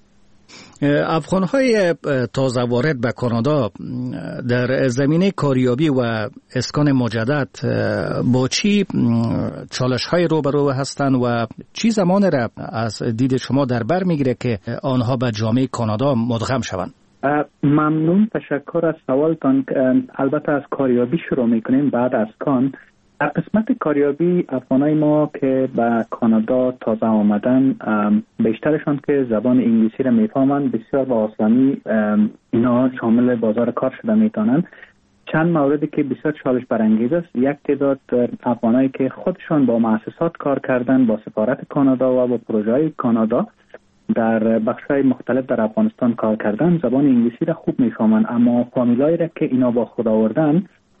افغان‌های تازه وارد به کانادا در زمینه کاریابی و اسکان مجدد با چی چالش‌های روبرو هستند و چی زمان را از دید شما در بر میگیره که آنها به جامعه کانادا مدغم شوند؟ ممنون، تشکر از سوالتان. البته از کاریابی شروع میکنیم بعد از کان. در قسمت کاریابی افغانای ما که به کانادا تازه آمدن، بیشترشان که زبان انگلیسی را میفهمند، بسیار با آسانی اینا شامل بازار کار شده میتونن. چند موردی که بسیار چالش برانگیز است، یک تعداد افغانایی که خودشان با مؤسسات کار کردن، با سفارت کانادا و با پروژه‌های کانادا در بخش‌های مختلف در افغانستان کار کردن، زبان انگلیسی را خوب میفهمند، اما فامیلایی را که اینا با خود آوردن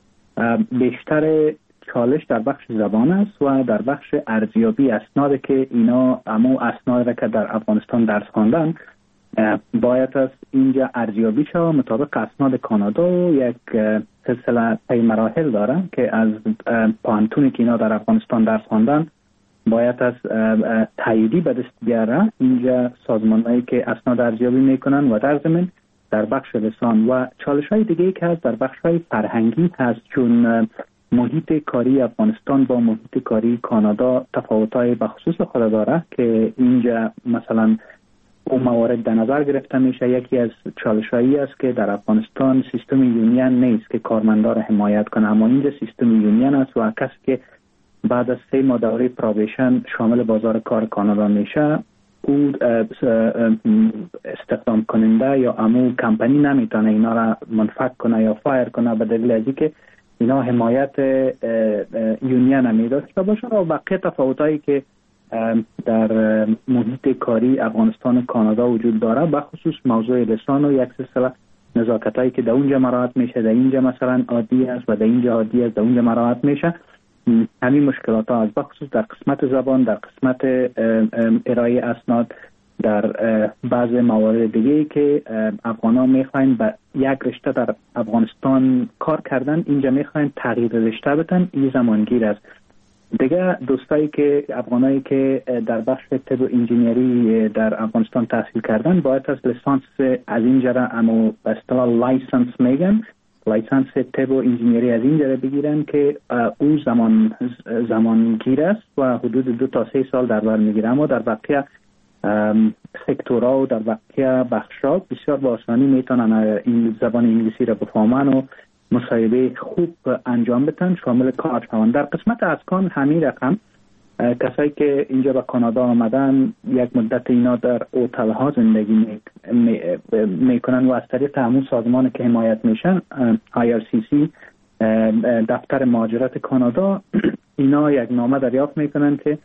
بیشتر چالش در بخش زبان است و در بخش ارزیابی اسناد که اینا امو اسناد را که در افغانستان درس خواندن باید از اینجا ارزیابی شود مطابق اسناد کانادا و یک سلسله طی مراحل داره که از پانتونی که اینا در افغانستان درس خواندن باید از تاییدی به دست بیاره. اینجا سازمانایی که اسناد ارزیابی میکنن و در ضمن در بخش لسان و چالش‌های دیگه که هست در بخش‌های فرهنگی هست، چون محیط کاری افغانستان با محیط کاری کانادا تفاوت‌های بخصوص خود داره که اینجا مثلا اون موارد در نظر گرفته میشه. یکی از چالش‌هایی است که در افغانستان سیستم یونین نیست که کارمندا را حمایت کنه، اما اینجا سیستم یونین است و کسی که بعد از 3 ماه دوره پروبیشن شامل بازار کار کانادا میشه، او استخدام کننده یا امو کمپانی نمیتونه اینا را منفک کنه یا فایر کنه به دلیل از اینکه اینا حمایت یونین میداشته باشه. و بقیه تفاوتایی که در محیط کاری افغانستان و کانادا وجود داره، بخصوص موضوع لسان و یک سلسله نزاکتایی که در اونجا مراعات میشه، در اینجا مثلا عادی است و در اینجا عادی است، در اونجا مراعات میشه. همین مشکلات ها از بخصوص در قسمت زبان، در قسمت ارائه اسناد، در بعض موارد دیگه که افغانا میخواین به یک رشته در افغانستان کار کردن، اینجا میخواین تغییر رشته بدن، این زمانگیر است. دیگه دوستایی که افغانایی که در بخش طب و انجینیری در افغانستان تحصیل کردن باید از لیسانس از اینجا را امو به اصطلاح لایسنس میگن، لایسنس طب و انجینیری از اینجا را بگیرن که او زمانگیر است و حدود 2 تا 3 سال در بر میگیره. اما در بقیه سکتورها و در بقیه بخشا بسیار با آسانی میتونن این زبان انگلیسی را بفهمن و مصاحبه خوب انجام بدن، شامل کار شوند. در قسمت اسکان همین رقم، کسایی که اینجا به کانادا آمدن یک مدت اینا در هتل ها زندگی میکنن و از طریق همون سازمان که حمایت میشن IRCC دفتر مهاجرت کانادا اینا یک نامه دریافت میکنن که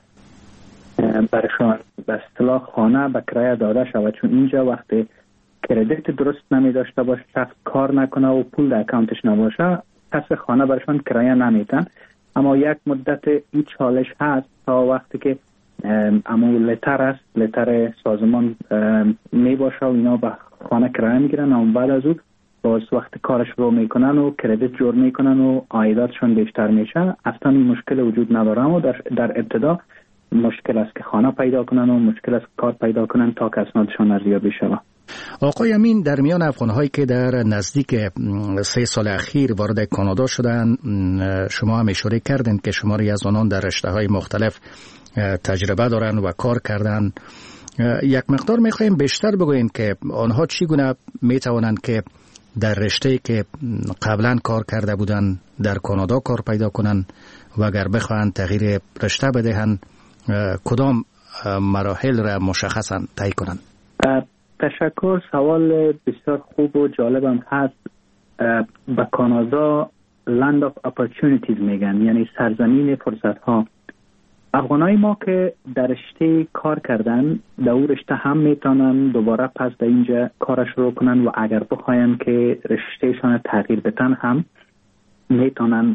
برشان به اصطلاح خانه به کرایه داده شود، چون اینجا وقتی کردیت درست نمی داشته باشه، شخص کار نکنه و پول در اکانتش نباشه، پس خانه برشان کرایه نمیتن. اما یک مدت این چالش هست تا وقتی که اما لتر است، لتر سازمان می باشه و اینا به خانه کرایه میگیرن، اما بعد از او باز وقت کارش رو میکنن و کردیت جور میکنن و عایداتشون بیشتر میشه. اصلا این مشکل وجود نداره و در ابتدا مشکل است که خانه پیدا کنن و مشکل است کار پیدا کنن تا که اسنادشون ارزیابی شود. آقای امین، در میان افغان‌هایی که در نزدیک 3 سال اخیر وارد کانادا شدن، شما هم اشاره کردین که شماری از آنان در رشته‌های مختلف تجربه دارن و کار کردن. یک مقدار می‌خوایم بیشتر بگوین که آنها چگونه می‌توانند که در رشته‌ای که قبلا کار کرده بودن در کانادا کار پیدا کنن و اگر بخواهند تغییر رشته بدهند کدام مراحل را مشخصاً طی کنند؟ تشکر. سوال بسیار خوب و جالبم هست. به کانادا Land of Opportunities میگن، یعنی سرزمین فرصت ها. افغانای ما که در رشته کار کردن در اون رشته هم میتونن دوباره پس در اینجا کارش رو کنن و اگر بخواین که رشتهشان تغییر بدن هم میتونن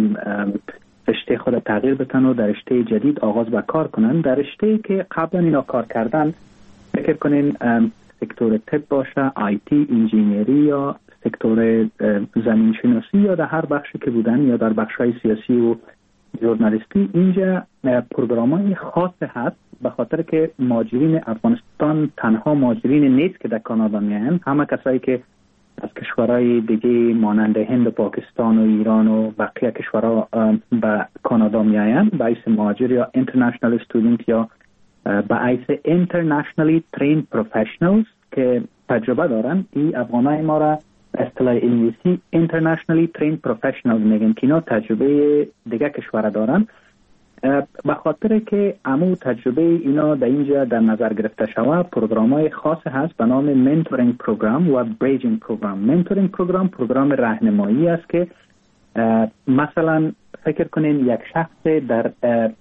رشته خود تغییر بدن و در رشته جدید آغاز به کار کنن. در رشته که قبلا اینا کار کردن فکر کنین سکتور طب باشه، آیتی، انجینیری یا سکتور زمین شناسی یا در هر بخشی که بودن یا در بخش‌های سیاسی و ژورنالیستی، اینجا پروگرام‌های خاص هست، به خاطر که مهاجرین افغانستان تنها مهاجرین نیست که در کانادا میاین، همه کسایی که از کشورهای دیگه مانند هند و پاکستان و ایران و بقیه کشورها به کانادا میاین به حیث مهاجر یا international student یا به حیث internationally trained professionals که تجربه دارن. این افغانای ما را اصطلاح انگلیسی internationally trained professionals میگن که اینا تجربه دیگه کشور دارن. به خاطر که عمو تجربه اینا در اینجا در نظر گرفته شود، پروگرام‌های خاص هست به نام منتورینگ پروگرام و بریجینگ پروگرام. منتورینگ پروگرام راهنمایی است که مثلا فکر کنین یک شخص در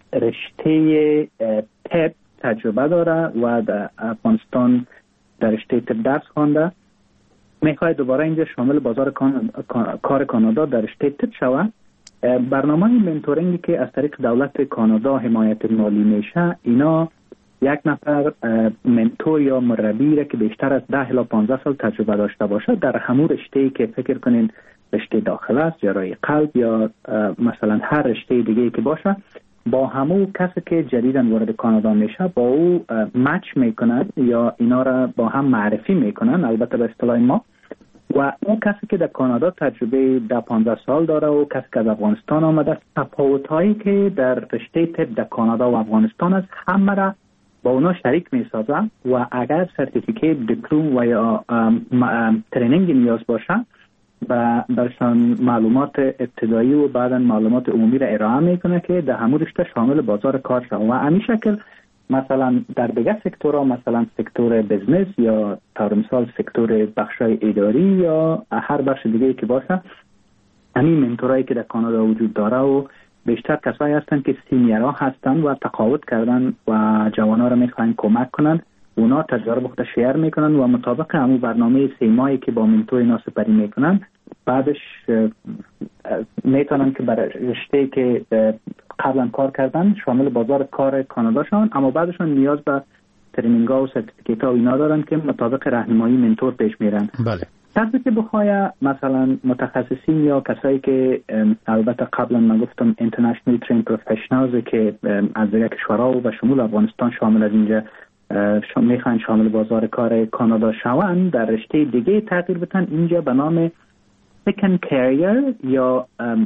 رشته طب تجربه داره و در افغانستان در رشته طب درس خوانده، میخواد دوباره اینجا شامل بازار کار کانادا در رشته طب شود. برنامه منتورینگی که از طریق دولت کانادا حمایت مالی میشه، اینا یک نفر منتور یا مربی را که بیشتر از 10 الی 15 سال تجربه داشته باشه در همون رشته‌ای که فکر کنین رشته داخل است، جراحی قلب یا مثلا هر رشته دیگه که باشه، با همون کسی که جدیداً وارد کانادا میشه با او مچ میکنن یا اینا را با هم معرفی میکنن، البته به اصطلاح ما. و اون کسی که در کانادا تجربه 10-15 سال داره و کسی که از افغانستان آمده، تفاوت‌هایی که در رشته طب در کانادا و افغانستان است همه را با اونا شریک می‌سازه و اگر سرتیفیکیت، دیپلم و یا ترینینگ نیاز باشه و برشان معلومات ابتدایی و بعداً معلومات عمومی را ارائه میکنه که در همون رشته شامل بازار کار شود. و همین شکل مثلا در دیگه سکتورها، مثلا سکتور بزنس یا طور مثال سکتور بخشای اداری یا هر بخش دیگه که باشه، همین منتورایی که در کانادا وجود داره و بیشتر کسایی هستن که سینیرها هستن و تقاعد کردن و جوانا رو میخواین کمک کنن، اونا تجربه خود شیر میکنن و مطابق همون برنامه 3 ماهی که با منتور اینا سپری میکنن، بعدش میتونن که برای رشته که قبلا کار کردن شامل بازار کار کانادا شون، اما بعدشون نیاز به ترینینگ ها و سرتیفیکیت ها اینا دارن که مطابق راهنمایی منتور پیش میرن. بله. طبعا که بخواه مثلا متخصصین یا کسایی که البته قبلا من گفتم internationally trained professionals که از دیگه کشورها و شمول افغانستان شامل از اینجا میخوان شامل بازار کار کانادا شون، در رشته دیگه تغییر بدن، اینجا به نام second career یا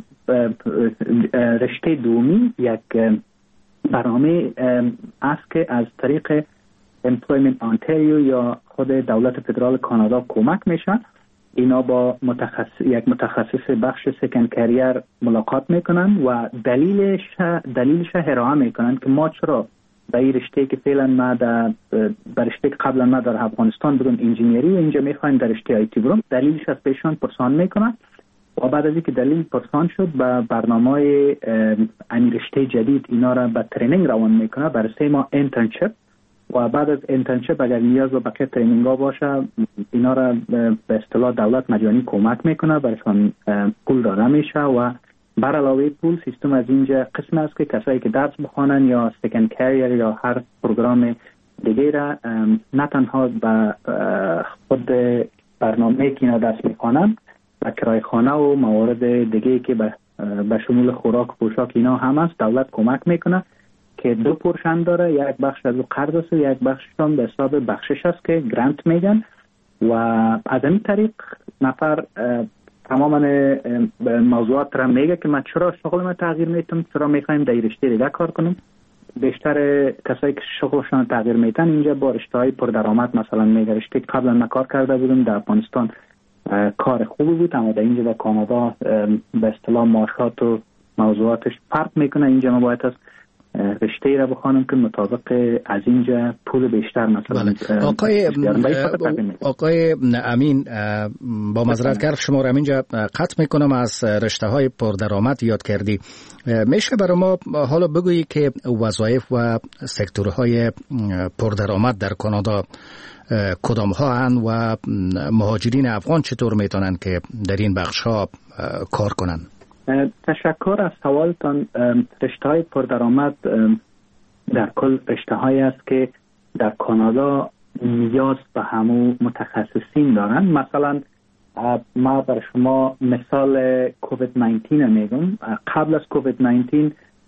رشته دومی یک برنامه است که از طریق Employment Ontario یا خود دولت فدرال کانادا کمک میشن. اینا با یک متخصص بخش second career ملاقات میکنن و دلیلش ارائه میکنن که ما چرا به این رشته که فعلا ما در رشته که قبلا ما در افغانستان بودم انجینیری و اینجا میخوایم در رشته آیتی برم، دلیلش از پیشان پرسان میکنن و بعد از اینکه دلیل پرسان شد به برنامه این رشته جدید اینا را به ترینینگ روان میکنه برای 3 ماه انترنشپ و بعد از انترنشپ اگر نیاز به بقیه ترینینگ ها باشه اینا را به اصطلاح دولت مجانی کمک میکنه، برایشان پول داده میشه و بر علاوه پول سیستم از اینجا قسم است که کسایی که درس بخوانن یا سکند کریر یا هر پروگرام دیگه را نه تنها به خود برنامه که اینا درس میخوانن و کرای خانه و موارد دیگه که به شمول خوراک و پوشاک اینا هم است، دولت کمک میکنه که 2 پورشن داره، یک بخش از قرض است و یک بخششان به حساب بخشش است که گرانت میگن و از این طریق نفر تماما موضوعات را میگه که من چرا شغل ما تغییر میتم، چرا میخوایم در رشته دیگه کار کنم. بیشتر کسایی که شغلشان تغییر میتن اینجا با رشته‌های پردرآمد مثلا میگه رشته قبلا من کار کرده بودم در افغانستان کار خوبی بود، اما در اینجا در کانادا به اصطلاح معاشات و موضوعاتش فرق میکنه، اینجا ما باید از رشته را بخوانم که مطابق از اینجا پول بیشتر مثلا. آقای امین، با معذرت کار شما را اینجا قطع میکنم، از رشته های پردرآمد یاد کردی، میشه برای ما حالا بگویی که وظایف و سکتورهای پردرآمد در کانادا کدام ها هستند و مهاجرین افغان چطور میتونن که در این بخش ها کار کنن؟ تشکر از سوالتان. رشته‌های پردرآمد در کل رشته‌هایی است که در کانادا نیاز به همون متخصصین دارن. مثلا ما بر شما مثال کووید 19 میگم. قبل از کووید 19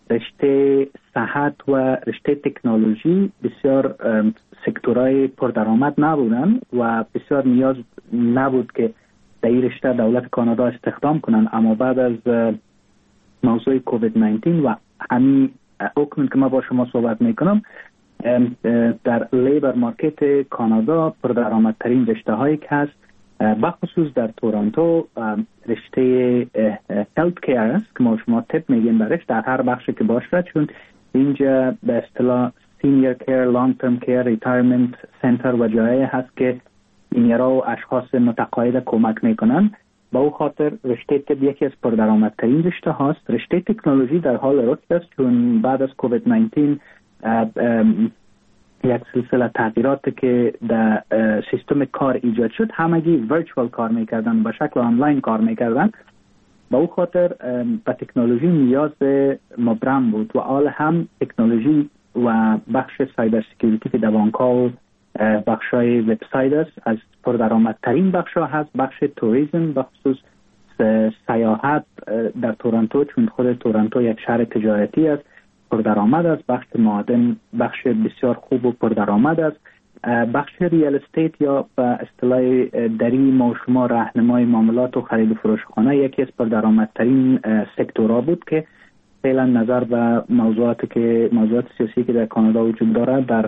رشته صحت و رشته تکنولوژی بسیار سکتورهای پردرآمد نبودن و بسیار نیاز نبود که در این رشته دولت کانادا استخدام کنن. اما بعد از موضوع کووید 19 و همین حکم که ما با شما صحبت میکنم، در لیبر مارکت کانادا پردرآمدترین رشته هایی که هست بخصوص در تورنتو رشته هلت کیر است که ما شما تپ میگیم برش در هر بخشی که باشه، چون اینجا به اصطلاح سینیر کیر، لانگ ترم کیر، ریتایرمنت سنتر و جایی هست که اینیرا و اشخاص متقاعد کمک میکنن. با او خاطر رشته طب یکی از پردرآمدترین رشته هاست. رشته تکنولوژی در حال رشد است، چون بعد از کووید 19 یک سلسله تغییرات که در سیستم کار ایجاد شد، همگی ورچوال کار میکردن، به شکل آنلاین کار میکردن. با او خاطر به تکنولوژی نیاز مبرم بود و حال هم تکنولوژی و بخش سایبر سکیوریتی که در بانک‌ها و بخشای وبسایت است از پردرآمدترین بخش‌ها هست. بخش توریسم بخصوص سیاحت در تورنتو، چون خود تورنتو یک شهر تجارتی است، پردرآمد است. بخش معادن بخش بسیار خوب و پردرآمد است. بخش ریال استیت یا به اصطلاح دری ما شما راهنمای معاملات و خرید و فروش خانه یکی از پردرآمدترین سکتورها بود که فعلا نظر به موضوعات سیاسی که در کانادا وجود دارد در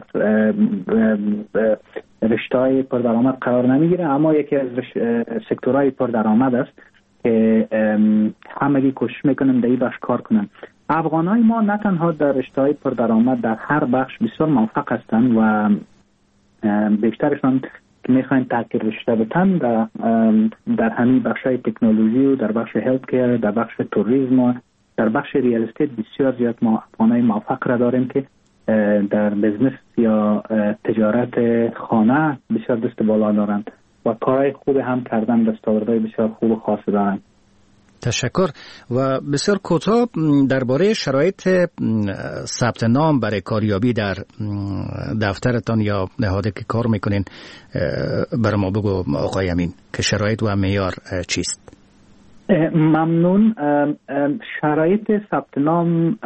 رشته‌های پردرآمد قرار نمیگیره، اما یکی از سکتورهای پردرآمد است که همگی کوشش میکنن در این بخش کار کنن. افغانای ما نه تنها در رشته‌های پردرآمد در هر بخش بسیار موفق هستند و بیشترشان که میخواین تغییر رشته بدن در همین بخش‌های تکنولوژی و در بخش هلت کیر، در بخش توریسم و در بخش ریال استیت بسیار زیاد ما افغانای موفق را داریم که در بزنس یا تجارت خانه بسیار دست بالا دارند و کارهای خوب هم کردن، دستاوردهای بسیار خوب و خاص دارند. تشکر. و بسیار کوتاه درباره شرایط ثبت نام برای کاریابی در دفترتان یا نهادی که کار میکنین برای ما بگو آقای امین که شرایط و معیار چیست؟ ممنون. شرایط ثبت نام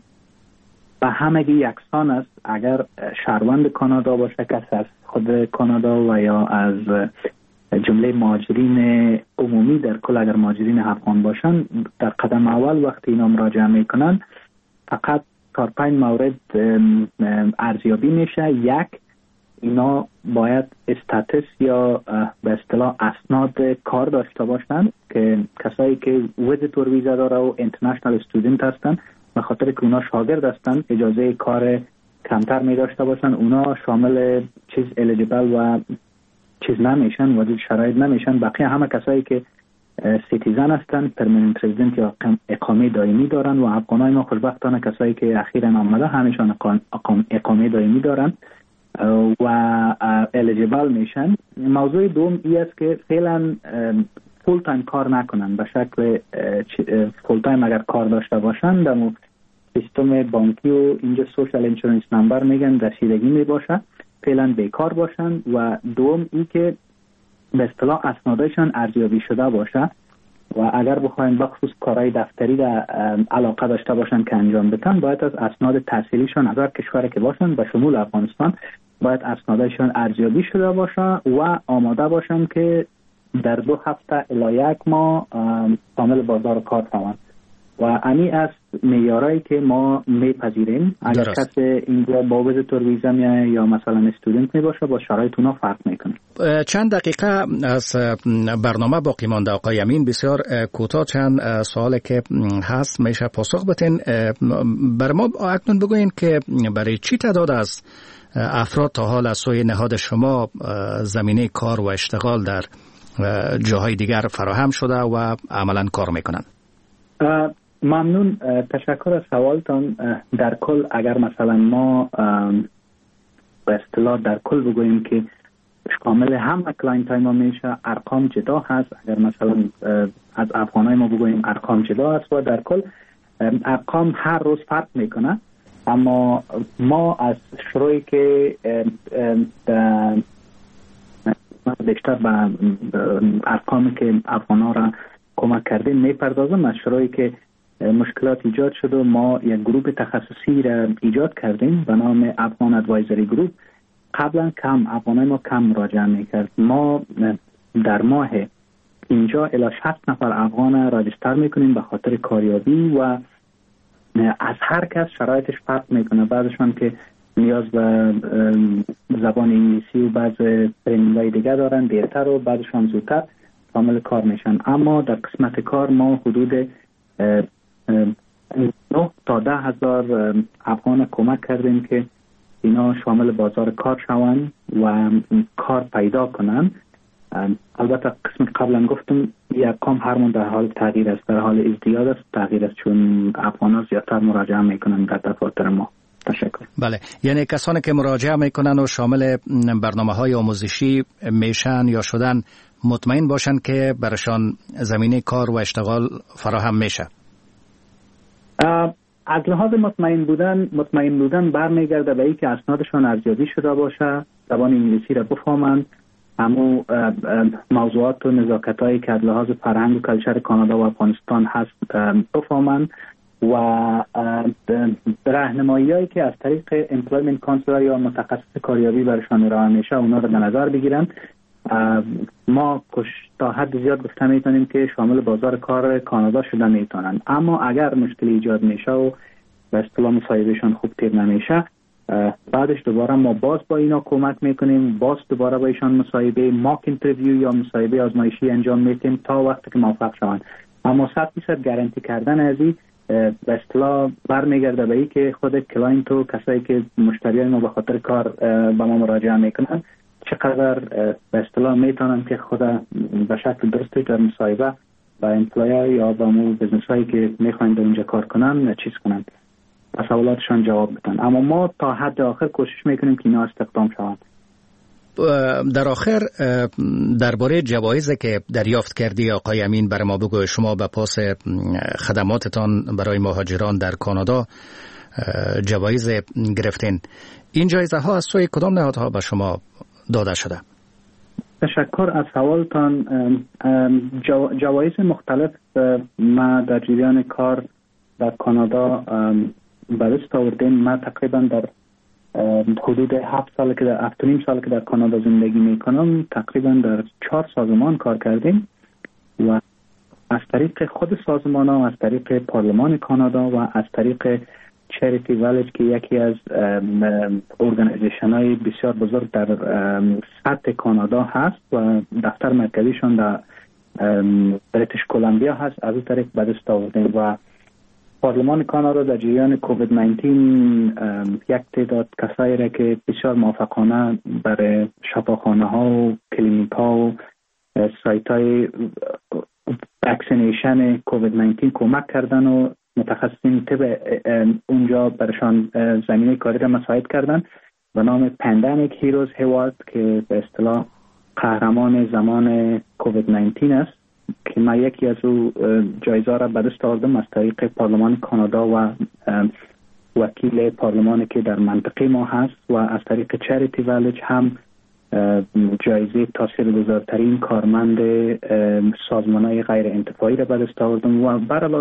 به همگی یکسان است. اگر شهروند کانادا باشه، کس از خود کانادا و یا از جمله مهاجرین عمومی در کل، اگر مهاجرین افغان باشن، در قدم اول وقتی اینا مراجعه میکنن فقط 4-5 مورد ارزیابی میشه. یک، اینا باید استاتس یا به اصطلاح اسناد کار داشته باشن که کسایی که ویزیتور ویزا داره و اینترنشنال استودنت هستن، به خاطر که اونا شاگرد هستن اجازه کار کمتر می داشته باشن، اونا شامل چیز الیجیبل و چیز نمیشن، وارد شرایط نمیشن. بقیه همه کسایی که سیتیزن هستن، پرمننت رزیدنت یا اقامه دائمی دارن و افغانای ما خوشبختانه کسایی که اخیراً آمده همیشون اقامه دائمی دارن و الیجیبل میشن. موضوع دوم این است که فعلا فول تایم کار نکنن، به شکل فول تایم اگر کار داشته باشن در سیستم بانکی و اینجا سوشال انشورنس نمبر میگن رسیدگی میباشه، فعلا بیکار باشن. و دوم این که به اصطلاح اسنادشان ارزیابی شده باشه و اگر بخواین بخصوص کارهای دفتری را علاقه داشته باشن که انجام بدن، باید از اسناد تحصیلیشان از هر کشوری که باشن به شمول افغانستان باید اسنادشان ارزیابی شده باشه و آماده باشن که در 2 هفته الی 1 ماه کامل بازار کار شوند. و امی از معیارایی که ما میپذیریم. اگر کس اینجا با ویزیتور ویزا یا مثلا استودنت میباشه با شرایط اونا فرق میکنه. چند دقیقه از برنامه باقی مانده آقای امین، بسیار کوتاه چند سوالی که هست میشه پاسخ بدین. بر ما اکنون بگوین که برای چی تعداد از افراد تا حال از سوی نهاد شما زمینه کار و اشتغال در جاهای دیگر فراهم شده و عملا کار میکنن؟ ممنون، تشکر از سوالتان. در کل اگر مثلا ما به اصطلاح در کل بگوییم که شامل همه کلاینت های ما میشه، ارقام جدا هست. اگر مثلا از افغانای ما بگوییم ارقام جدا هست و در کل ارقام هر روز فرق میکنه. اما ما از شروعی که بیشتر به ارقامی که افغانا را کمک کردیم میپردازم. از شروعی که مشکلات ایجاد شد و ما یک گروه تخصصی را ایجاد کردیم به نام افغان ادوایزری گروپ. قبلا افغانای ما کم مراجعه میکرد. ما در ماه اینجا الی 60 نفر افغان راجستر میکنیم به خاطر کاریابی و از هر کس شرایطش فرق میکنه. بعضشان که نیاز به زبان انگلیسی و بعض ترینینگ‌های دیگه دارن دیرتر و بعضشان زودتر شامل کار میشن. اما در قسمت کار ما حدود 9 تا 10 هزار افغان کمک کردیم که اینا شامل بازار کار شوند و کار پیدا کنن. البته قسم قبلا گفتم یک کام هرمون در حال تغییر است، در حال ازدیاد است، تغییر است، چون افغان زیادتر مراجعه میکنن در دفاتر ما. تشکر. بله، یعنی کسانی که مراجعه میکنن و شامل برنامه‌های آموزشی میشن یا شدن مطمئن باشن که برشان زمینه کار و اشتغال فراهم میشه. از لحاظ مطمئن بودن برمیگرده به اینکه اسنادشان ارزیابی شده باشه، زبان انگلیسی را بفهمند، اما موضوعات و نزاکت‌هایی که از لحاظ فرهنگ و کلچر کانادا و افغانستان هست بفهمند و راهنمایی‌هایی که از طریق امپلویمنت کانسلر یا متخصص کاریابی برشان ارائه میشه اونا رو به نظر بگیرن. ما تا حد زیاد گفته میتونیم که شامل بازار کار کانادا شده میتونن، اما اگر مشکلی ایجاد میشه و به اصطلاح مصاحبهشان خوب تیر نمیشه، بعدش دوباره ما باز با اینا کمک میکنیم، باز دوباره با ایشان مصاحبه ماک اینترویو یا مصاحبه آزمایشی انجام میدیم تا وقتی که موفق شوند. اما 100% گارانتی کردن از این به اصطلاح برمیگرده به این که خود کلاینت و کسایی که مشتریان ما به خاطر کار به ما مراجعه میکنن چقدر به اصطلاح میتونن که خود به شکل درستی در مصاحبه با امپلایر یا با مو بزنس هایی که میخواین در اونجا کار کنن چیز کنن، از سوالاتشان جواب بدن. اما ما تا حد آخر کوشش میکنیم که اینا استخدام شوند. در آخر درباره جوایزی که دریافت کردی آقای امین برای ما بگو. شما به پاس خدماتتان برای مهاجران در کانادا جوایز گرفتین. این جایزه ها از سوی کدام نهادها به شما داده شده؟ تشکر از سوالتان. جوایز مختلف ما در جریان کار در کانادا به دست آوردیم. ما تقریبا در حدود 7 سال که در 7.5 سال که در کانادا زندگی میکنم تقریبا در 4 سازمان کار کردیم و از طریق خود سازمان ها، از طریق پارلمان کانادا و از طریق چریتی ویلیج که یکی از ارگانیزیشن های بسیار بزرگ در سطح کانادا هست و دفتر مرکزیشون در بریتیش کلمبیا هست، از این طریق به دست آوردیم. و پارلمان کانادا در جریان کووید 19 یک تعداد کسایی را که بسیار موفقانه برای شفاخانه ها و کلینیک ها و سایت های واکسینیشن کووید 19 کمک کردن و متخصصین طب اونجا برشان زمینه کاری را مساعد کردن به نام پاندمیک هیروز هیوارد که به اصطلاح قهرمان زمان کووید 19 است که ما یکی از او جایزه را به دست آوردم از طریق پارلمان کانادا و وکیل پارلمانی که در منطقه ما هست و از طریق چریتی ویلیج هم جایزه تاثیرگذارترین کارمند سازمان‌های غیر انتفاعی را به دست آوردم و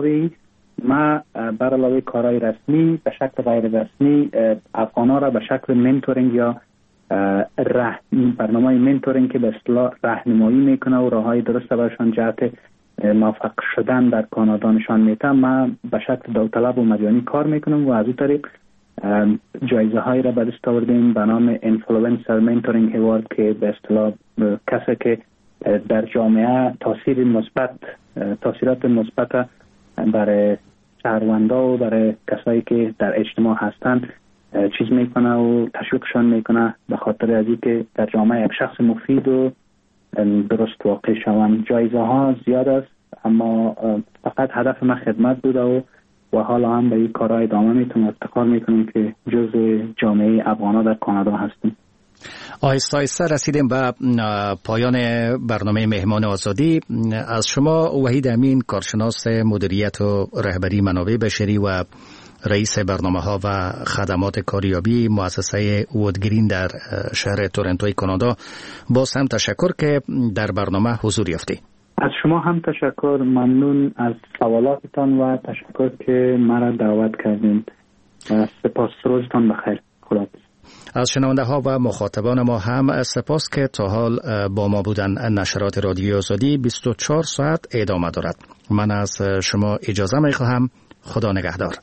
بر علاوه کارهای رسمی به شکل غیر رسمی افغانا را به شکل منتورینگ یا برنامه منتورینگ که به اصطلاح راهنمایی میکنه و راههای درست برشان جهت موفق شدن در کانادا نشان میده. ما به شکل داوطلب و مجانی کار میکنم و از این طریق جایزه های را به دست آوردیم به نام اینفلوئنسر منتورینگ اوارد که به اصطلاح کسی که در جامعه تاثیرات مثبت برای شهروندا و برای کسایی که در اجتماع هستند چیز میکنه و تشویقشان میکنه به خاطر از اینکه در جامعه یک شخص مفید و درست واقع شوند. جایزه ها زیاد است اما فقط هدف ما خدمت بوده و حالا هم به این کارها ادامه میتونم افتخار میکنم که جزء جامعه افغانا در کانادا هستیم. آهسته آهسته رسیدیم به پایان برنامه مهمان آزادی. از شما وحید امین، کارشناس مدیریت و رهبری منابع بشری و رئیس برنامه‌ها و خدمات کاریابی مؤسسه وودگرین در شهر تورنتوی کانادا، باز هم تشکر که در برنامه حضور یافتید. از شما هم تشکر، ممنون از سوالاتتان و تشکر که مرا دعوت کردین. سپاس، روزتان بخیر. خدا. از شنونده ها و مخاطبان ما هم سپاس که تا حال با ما بودن. نشرات رادیو آزادی 24 ساعت ادامه دارد. من از شما اجازه می خواهم. خدا نگهدار.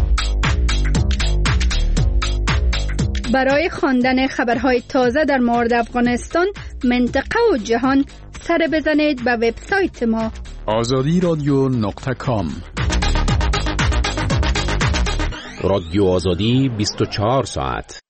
برای خواندن خبرهای تازه در مورد افغانستان، منطقه و جهان سر بزنید به وبسایت ما azadiradyo.com. رادیو آزادی 24 ساعت.